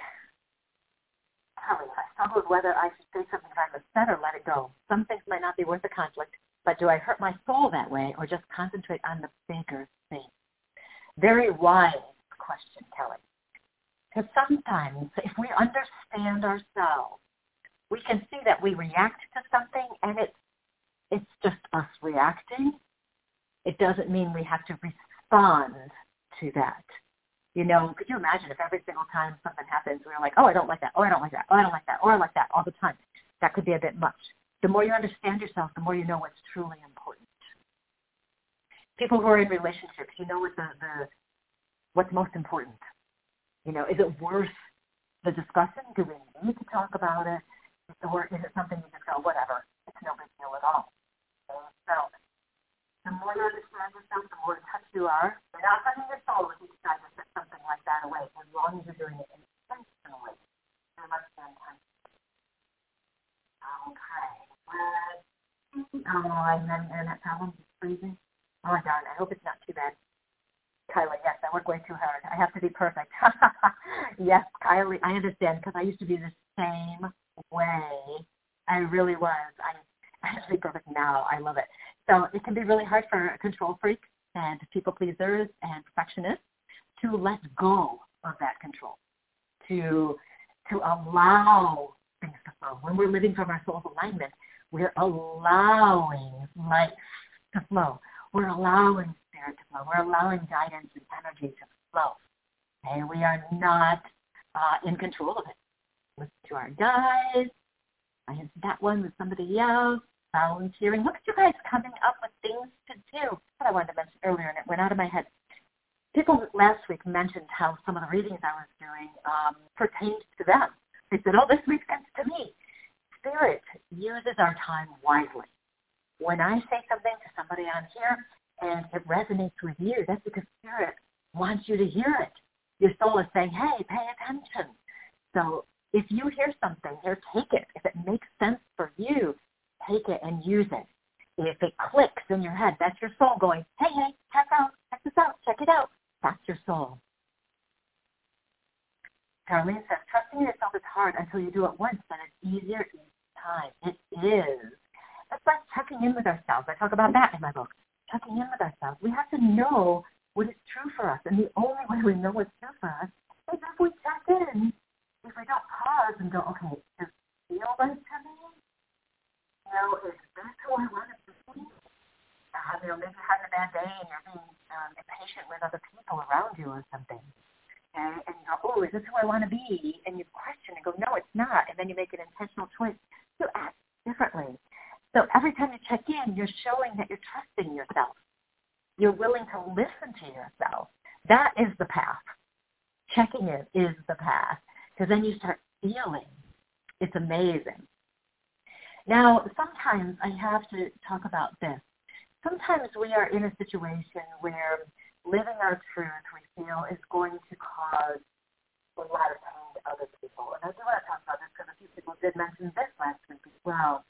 Kelly, I struggle with whether I should say something if I'm upset or let it go. Some things might not be worth the conflict, but do I hurt my soul that way or just concentrate on the bigger thing? Very wise question, Kelly. Because sometimes if we understand ourselves, we can see that we react to something and it's just us reacting. It doesn't mean we have to respond to that. You know, could you imagine if every single time something happens, we were like, oh, I don't like that, oh, I don't like that, oh, I don't like that, or I like that all the time? That could be a bit much. The more you understand yourself, the more you know what's truly important. People who are in relationships, you know what's most important. You know, is it worth the discussion? Do we need to talk about it? Or is it something you just go, whatever, it's no big deal at all? So the more you understand yourself, the more in touch you are. You're not hurting your soul if you decide to set something like that away, as long as you're doing it intentionally. There must be intention. Okay. And that problem is freezing. Oh, my darn. I hope it's not too bad. Kylie, yes, I work way too hard. I have to be perfect. Yes, Kylie, I understand, because I used to be the same way. I really was. I have to be perfect now. I love it. So it can be really hard for control freaks and people pleasers and perfectionists to let go of that control, to allow things to flow. When we're living from our soul's alignment, we're allowing life to flow. We're allowing spirit to flow. We're allowing guidance and energy to flow. Okay? We are not in control of it. Listen to our guides. I had that one with somebody else. Volunteering. Look at you guys coming up with things to do. What I wanted to mention earlier, and it went out of my head. People last week mentioned how some of the readings I was doing pertained to them. They said, oh, this makes sense to me. Spirit uses our time wisely. When I say something to somebody on here and it resonates with you, that's because Spirit wants you to hear it. Your soul is saying, hey, pay attention. So if you hear something, here, take it. If it makes sense for you, take it and use it. If it clicks in your head, that's your soul going, hey, check this out, check it out. That's your soul. Darlene says, trusting yourself is hard until you do it once, then it's easier each time. It is. That's like checking in with ourselves. I talk about that in my book. Checking in with ourselves. We have to know what is true for us. And the only way we know what's true for us is if we check in. If we don't pause and go, okay, does it feel right to me? You know, is this who I want to be? You know, maybe you're having a bad day and you're being impatient with other people around you or something. Okay? And you go, oh, is this who I want to be? And you question and go, no, it's not. And then you make an intentional choice to act differently. So every time you check in, you're showing that you're trusting yourself. You're willing to listen to yourself. That is the path. Checking in is the path. Because then you start feeling. It's amazing. Now, sometimes I have to talk about this. Sometimes we are in a situation where living our truth, we feel, is going to cause a lot of pain to other people. And I do want to talk about this because a few people did mention this last week as well.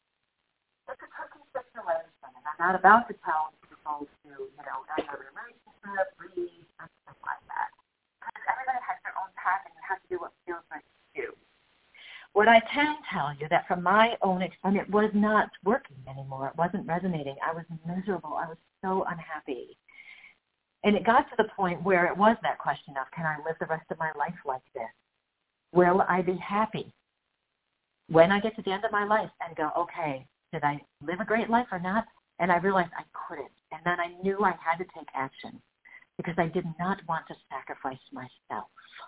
It's a tricky situation, and I'm not about to tell people to, you know, end a relationship, leave, or something like that. Because everybody has their own path, and you have to do what feels right to you. What I can tell you that from my own experience, it was not working anymore. It wasn't resonating. I was miserable. I was so unhappy. And it got to the point where it was that question of, can I live the rest of my life like this? Will I be happy? When I get to the end of my life and go, okay, did I live a great life or not? And I realized I couldn't. And then I knew I had to take action because I did not want to sacrifice myself.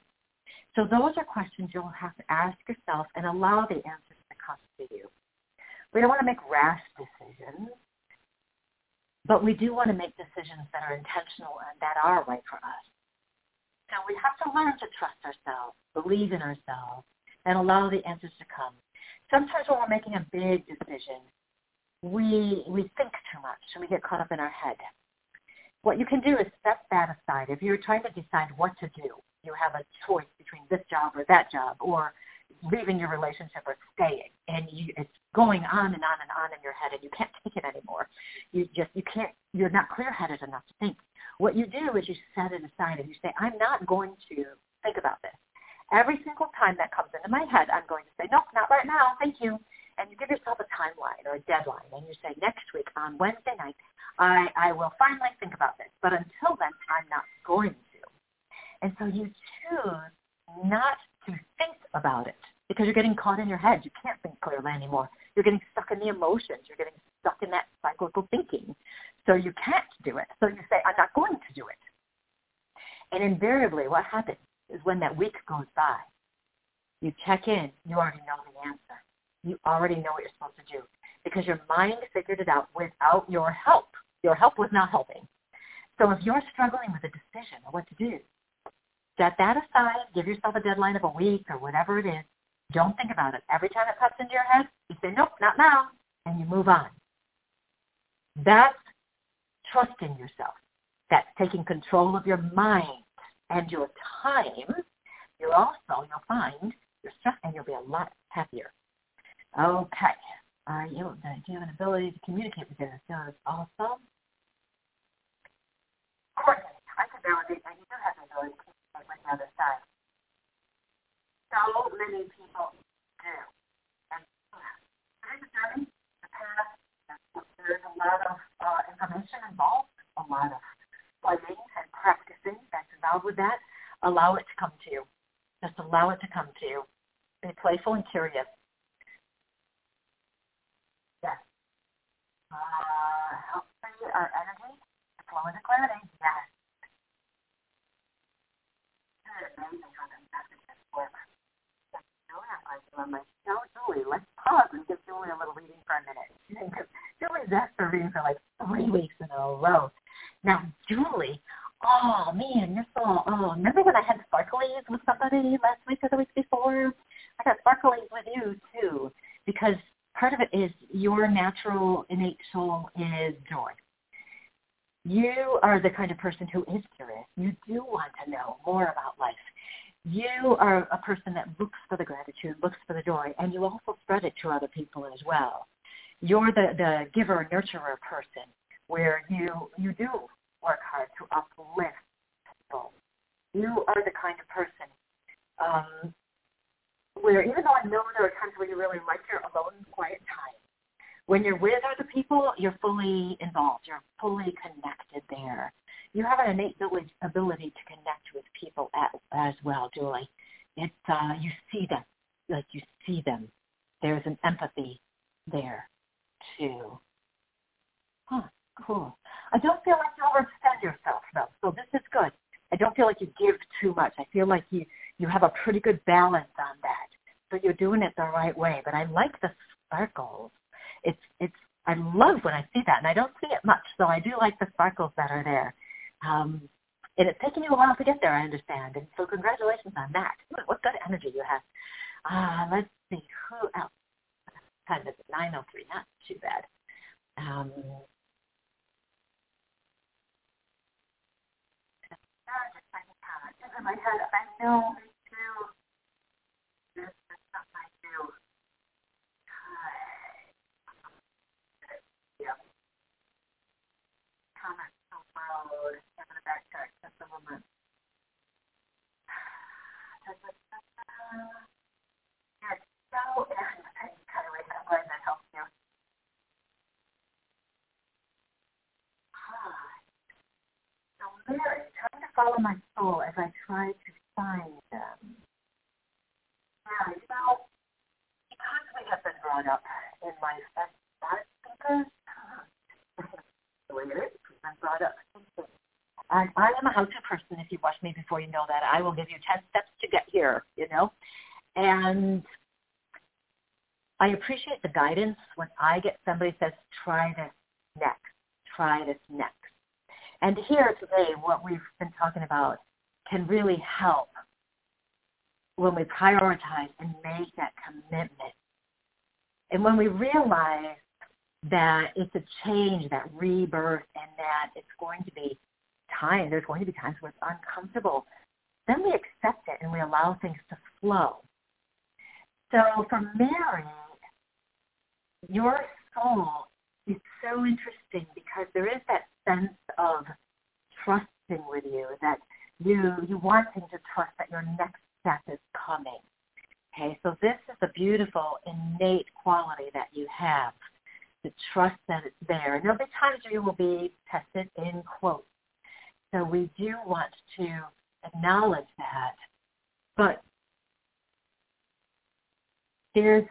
So those are questions you'll have to ask yourself and allow the answers to come to you. We don't want to make rash decisions, but we do want to make decisions that are intentional and that are right for us. So we have to learn to trust ourselves, believe in ourselves, and allow the answers to come. Sometimes when we're making a big decision, we think too much and we get caught up in our head. What you can do is set that aside. If you're trying to decide what to do, you have a choice between this job or that job or leaving your relationship or staying. And it's going on and on and on in your head and you can't take it anymore. You're not clear-headed enough to think. What you do is you set it aside and you say, I'm not going to think about this. Every single time that comes into my head, I'm going to say, nope, not right now, thank you. And you give yourself a timeline or a deadline, and you say, next week on Wednesday night, I will finally think about this. But until then, I'm not going to. And so you choose not to think about it because you're getting caught in your head. You can't think clearly anymore. You're getting stuck in the emotions. You're getting stuck in that cyclical thinking. So you can't do it. So you say, I'm not going to do it. And invariably what happens is when that week goes by, you check in, you already know the answer. You already know what you're supposed to do because your mind figured it out without your help. Your help was not helping. So if you're struggling with a decision of what to do, set that aside, give yourself a deadline of a week or whatever it is. Don't think about it. Every time it pops into your head, you say, nope, not now, and you move on. That's trusting yourself. That's taking control of your mind and your time. You'll find your stress and you'll be a lot happier. Okay. Do you have an ability to communicate with yourself also? Courtney, I can validate that you do have the ability to communicate with the other side. So many people do. And today's a journey, the path, there's a lot of information involved, a lot of studying and practicing that's involved with that. Allow it to come to you. Just allow it to come to you. Be playful and curious. Yes. Help free our energy to flow into clarity. Yes. It's amazing how that messages work. So Julie, let's pause and give Julie a little reading for a minute. Because Julie's asked for reading for like 3 weeks in a row. Now, Julie, oh man, you're so, remember when I had sparklies with somebody last week or the week before? I got sparklies with you too, because part of it is your natural innate soul is joy. You are the kind of person who is curious. You do want to know more about life. You are a person that looks for the gratitude, looks for the joy, and you also spread it to other people as well. You're the giver, nurturer person where you do work hard to uplift people. You are the kind of person where even though I know there are times where you really like your alone, quiet time, when you're with other people, you're fully involved. You're fully connected there. You have an innate ability to connect with people as well, Julie. It's you see them, like you see them. There's an empathy there too. Huh, cool. I don't feel like you overextend yourself though, so this is good. I don't feel like you give too much. I feel like you have a pretty good balance on that. So you're doing it the right way. But I like the sparkles. I love when I see that, and I don't see it much, so I do like the sparkles that are there. And it's taken you a while to get there, I understand, and so congratulations on that. What good energy you have. Let's see, who else? Time is 9:03, not too bad. In my head, I know, me too. This is something I do. Yep. Comment so loud. I'm going to backtrack just a moment. Yes, so, I'm glad that helps you. So, Mary, trying to follow my soul as I try to find them. Yeah, because we have been brought up in life as static thinkers, the way it is, we've been brought up. I am a how-to person. If you watch me before, you know that. I will give you 10 steps to get here, And I appreciate the guidance when I get somebody says, try this next. And here today, what we've been talking about can really help when we prioritize and make that commitment. And when we realize that it's a change, that rebirth, and that it's going to be time, there's going to be times where it's uncomfortable, then we accept it and we allow things to flow. So for Mary, your soul is so interesting because there is that sense of trusting with you, that you wanting to trust that your next step is coming. Okay, so this is a beautiful innate quality that you have, to trust that it's there. And there'll be times where you will be tested in quotes. So we do want to acknowledge that. But there's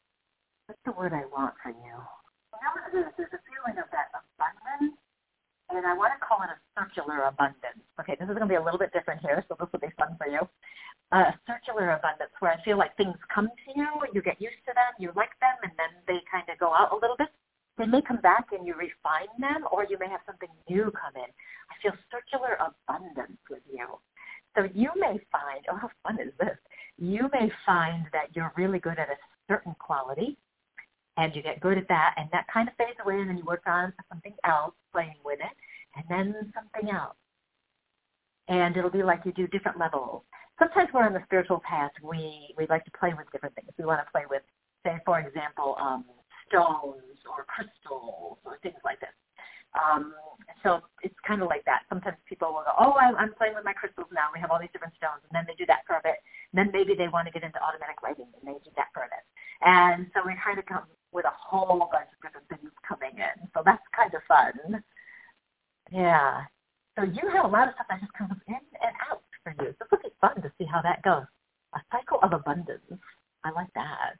what's the word I want for you? There's a feeling of that abundance and I want to call it a circular abundance. Okay, this is going to be a little bit different here, so this will be fun for you. Circular abundance, where I feel like things come to you, you get used to them, you like them, and then they kind of go out a little bit. They may come back and you refine them, or you may have something new come in. I feel circular abundance with you. So you may find, oh, how fun is this? You may find that you're really good at a certain quality, and you get good at that, and that kind of fades away, and then you work on something else, playing with it, and then something else. And it'll be like you do different levels. Sometimes we're on the spiritual path, we like to play with different things. We want to play with, say, for example, stones or crystals or things like this. So it's kind of like that. Sometimes people will go, oh, I'm playing with my crystals now. We have all these different stones. And then they do that for a bit. And then maybe they want to get into automatic writing, and they do that for a bit. And so we kind of come with a whole bunch of different things coming in. So that's kind of fun. Yeah. So you have a lot of stuff that just comes in and out for you. So it'll be fun to see how that goes. A cycle of abundance. I like that.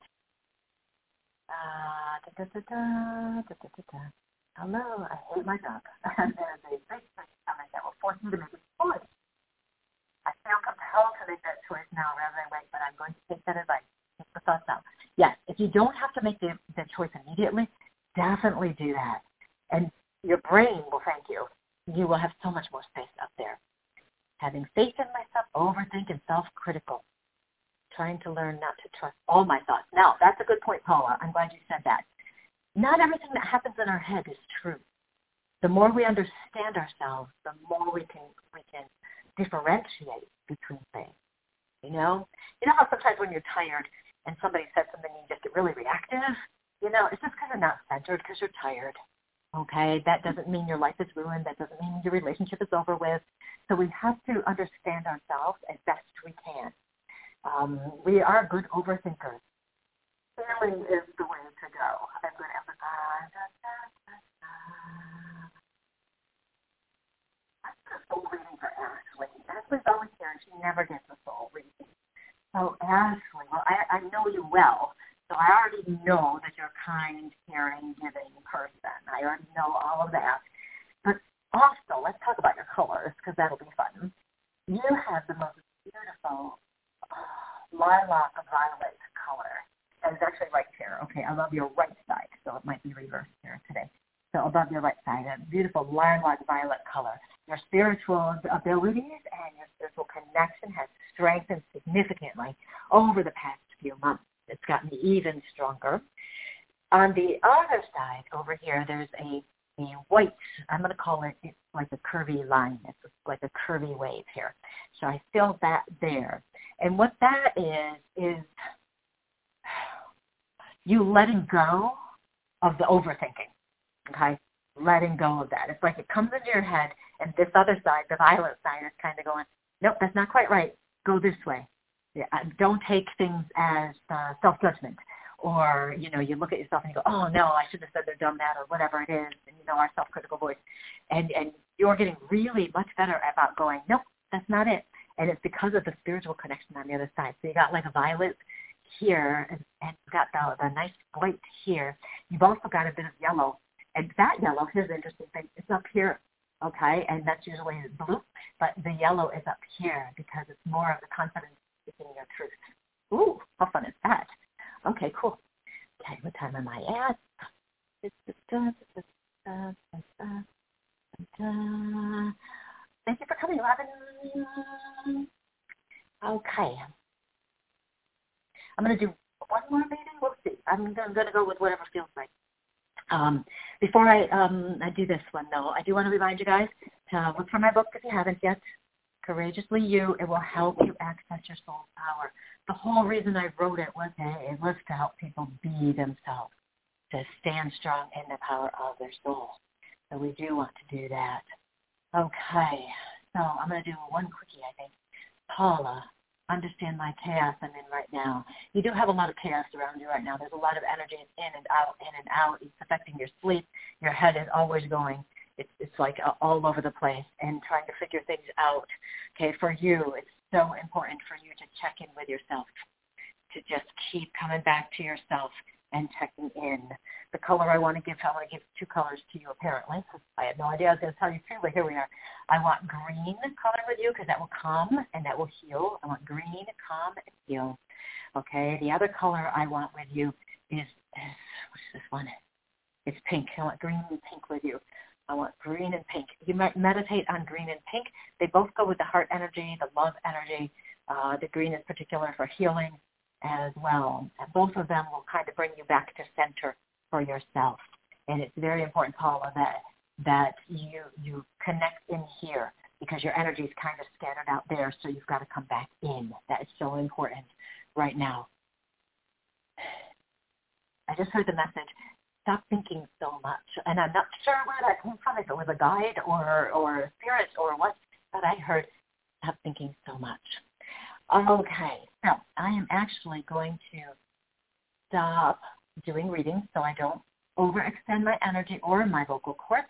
Hello, I hate my job. And there's a big thing coming that will force me to make a choice. I feel compelled to make that choice now rather than wait, but I'm going to take that advice. Take the thoughts out. Yes, if you don't have to make the choice immediately, definitely do that. And your brain will thank you. You will have so much more space up there. Having faith in myself, overthinking, self-critical. Trying to learn not to trust all my thoughts. Now, that's a good point, Paula. I'm glad you said that. Not everything that happens in our head is true. The more we understand ourselves, the more we can differentiate between things. You know how sometimes when you're tired and somebody says something and you just get really reactive? It's just because you're not centered, because you're tired. Okay? That doesn't mean your life is ruined. That doesn't mean your relationship is over with. So we have to understand ourselves as best we can. We are good overthinkers. Feeling is the way to go. I'm going to emphasize. I'm a soul reading for Ashley. Ashley's always here, and she never gets a soul reading. So, Ashley, well, I know you well, so I already know that you're a kind, caring, giving person. I already know all of that. But also, let's talk about your colors, because that'll be fun. You have the most beautiful lilac violet color. And it's actually right here. Okay, above your right side, so it might be reversed here today. So above your right side, a beautiful lilac violet color. Your spiritual abilities and your spiritual connection has strengthened significantly over the past few months. It's gotten even stronger. On the other side, over here, there's a white, I'm going to call it, it's like a curvy line. It's like a curvy wave here. So I feel that there. And what that is you letting go of the overthinking, okay? Letting go of that. It's like it comes into your head, and this other side, the violet side, is kind of going, nope, that's not quite right. Go this way. Yeah, don't take things as self-judgment. Or, you look at yourself and you go, oh, no, I shouldn't have said or done that or whatever it is, and, our self-critical voice. And you're getting really much better about going, nope, that's not it. And it's because of the spiritual connection on the other side. So you got like a violet here, and you've got the nice white here. You've also got a bit of yellow. And that yellow, here's the interesting thing, it's up here, okay? And that's usually blue, but the yellow is up here because it's more of the confidence speaking your truth. Ooh, how fun is that? Okay, cool. Okay, what time am I at? Thank you for coming, Robin. Okay. I'm going to do one more maybe. We'll see. I'm going to go with whatever feels right. Before I do this one, though, I do want to remind you guys to look for my book if you haven't yet. Courageously You. It will help you access your soul's power. The whole reason I wrote it was to help people be themselves, to stand strong in the power of their soul. So we do want to do that. Okay. So I'm going to do one quickie, I think. Paula, understand my chaos I'm in right now. You do have a lot of chaos around you right now. There's a lot of energy in and out. It's affecting your sleep. Your head is always going. It's like all over the place and trying to figure things out. Okay, for you, it's so important for you to check in with yourself, to just keep coming back to yourself and checking in. the color I want to give. I want to give 2 colors to you, apparently. I had no idea I was going to tell you 2, but here we are. I want green color with you because that will calm and that will heal. I want green, calm, and heal. Okay, the other color I want with you is what's this one? It's pink. I want green and pink with you. I want green and pink. You might meditate on green and pink. They both go with the heart energy, the love energy. The green is particular for healing as well. And both of them will kind of bring you back to center for yourself. And it's very important, Paula, that you connect in here because your energy is kind of scattered out there, so you've got to come back in. That is so important right now. I just heard the message, stop thinking so much. And I'm not sure where that came from, if it was a guide or a spirit or what, but I heard stop thinking so much. Okay, so I am actually going to stop doing readings so I don't overextend my energy or my vocal cords.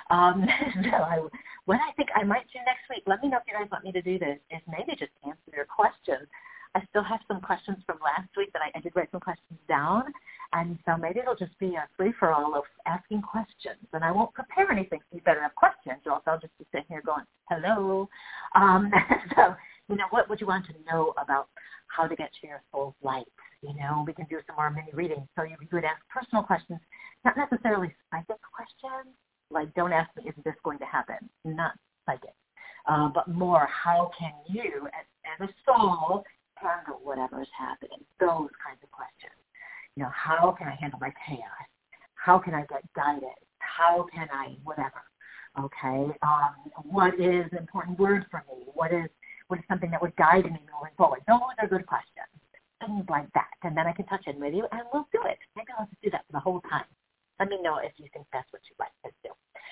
What I think I might do next week, let me know if you guys want me to do this, is maybe just answer your questions. I still have some questions from last week that I did write some questions down, and so maybe it'll just be a free-for-all of asking questions, and I won't prepare anything, so you better have questions, or else I'll just be sitting here going, hello. So, what would you want to know about how to get to your soul's light? We can do some more mini readings, so you would ask personal questions, not necessarily psychic questions, like don't ask me, is this going to happen? Not psychic, but more, how can you, as a soul, handle whatever is happening? Those kinds of questions. How can I handle my chaos? How can I get guided? How can I whatever? Okay. What is an important word for me? What is something that would guide me moving forward? Those are good questions. Things like that. And then I can touch in with you and we'll do it. Maybe I'll just do that for the whole time. Let me know if you think that's what you'd like to do.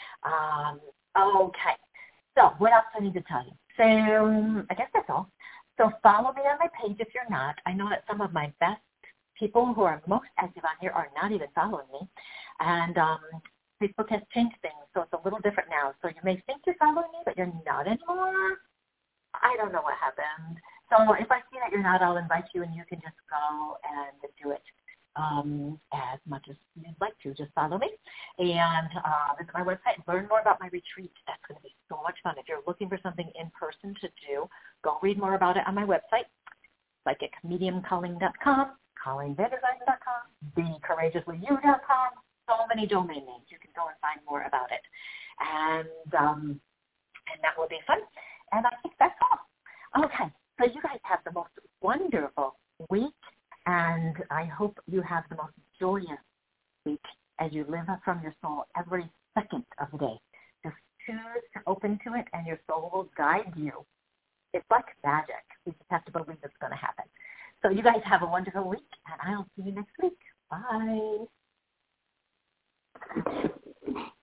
Okay. So what else do I need to tell you? So I guess that's all. So follow me on my page if you're not. I know that some of my best people who are most active on here are not even following me. And Facebook has changed things, so it's a little different now. So you may think you're following me, but you're not anymore. I don't know what happened. So if I see that you're not, I'll invite you, and you can just go and do it as much as you'd like to. Just follow me. And visit my website. Learn more about my retreat. That's going to be so much fun. If you're looking for something in person to do, go read more about it on my website, psychicmediumcalling.com, ColleenVanderZuyden.com, BeCourageouslyYou.com. So many domain names. You can go and find more about it. And that will be fun. And I think that's all. Okay. So you guys have the most wonderful week, and I hope you have the most joyous week as you live up from your soul every second of the day. Just choose to open to it, and your soul will guide you. It's like magic. You just have to believe it's going to happen. So you guys have a wonderful week, and I'll see you next week. Bye.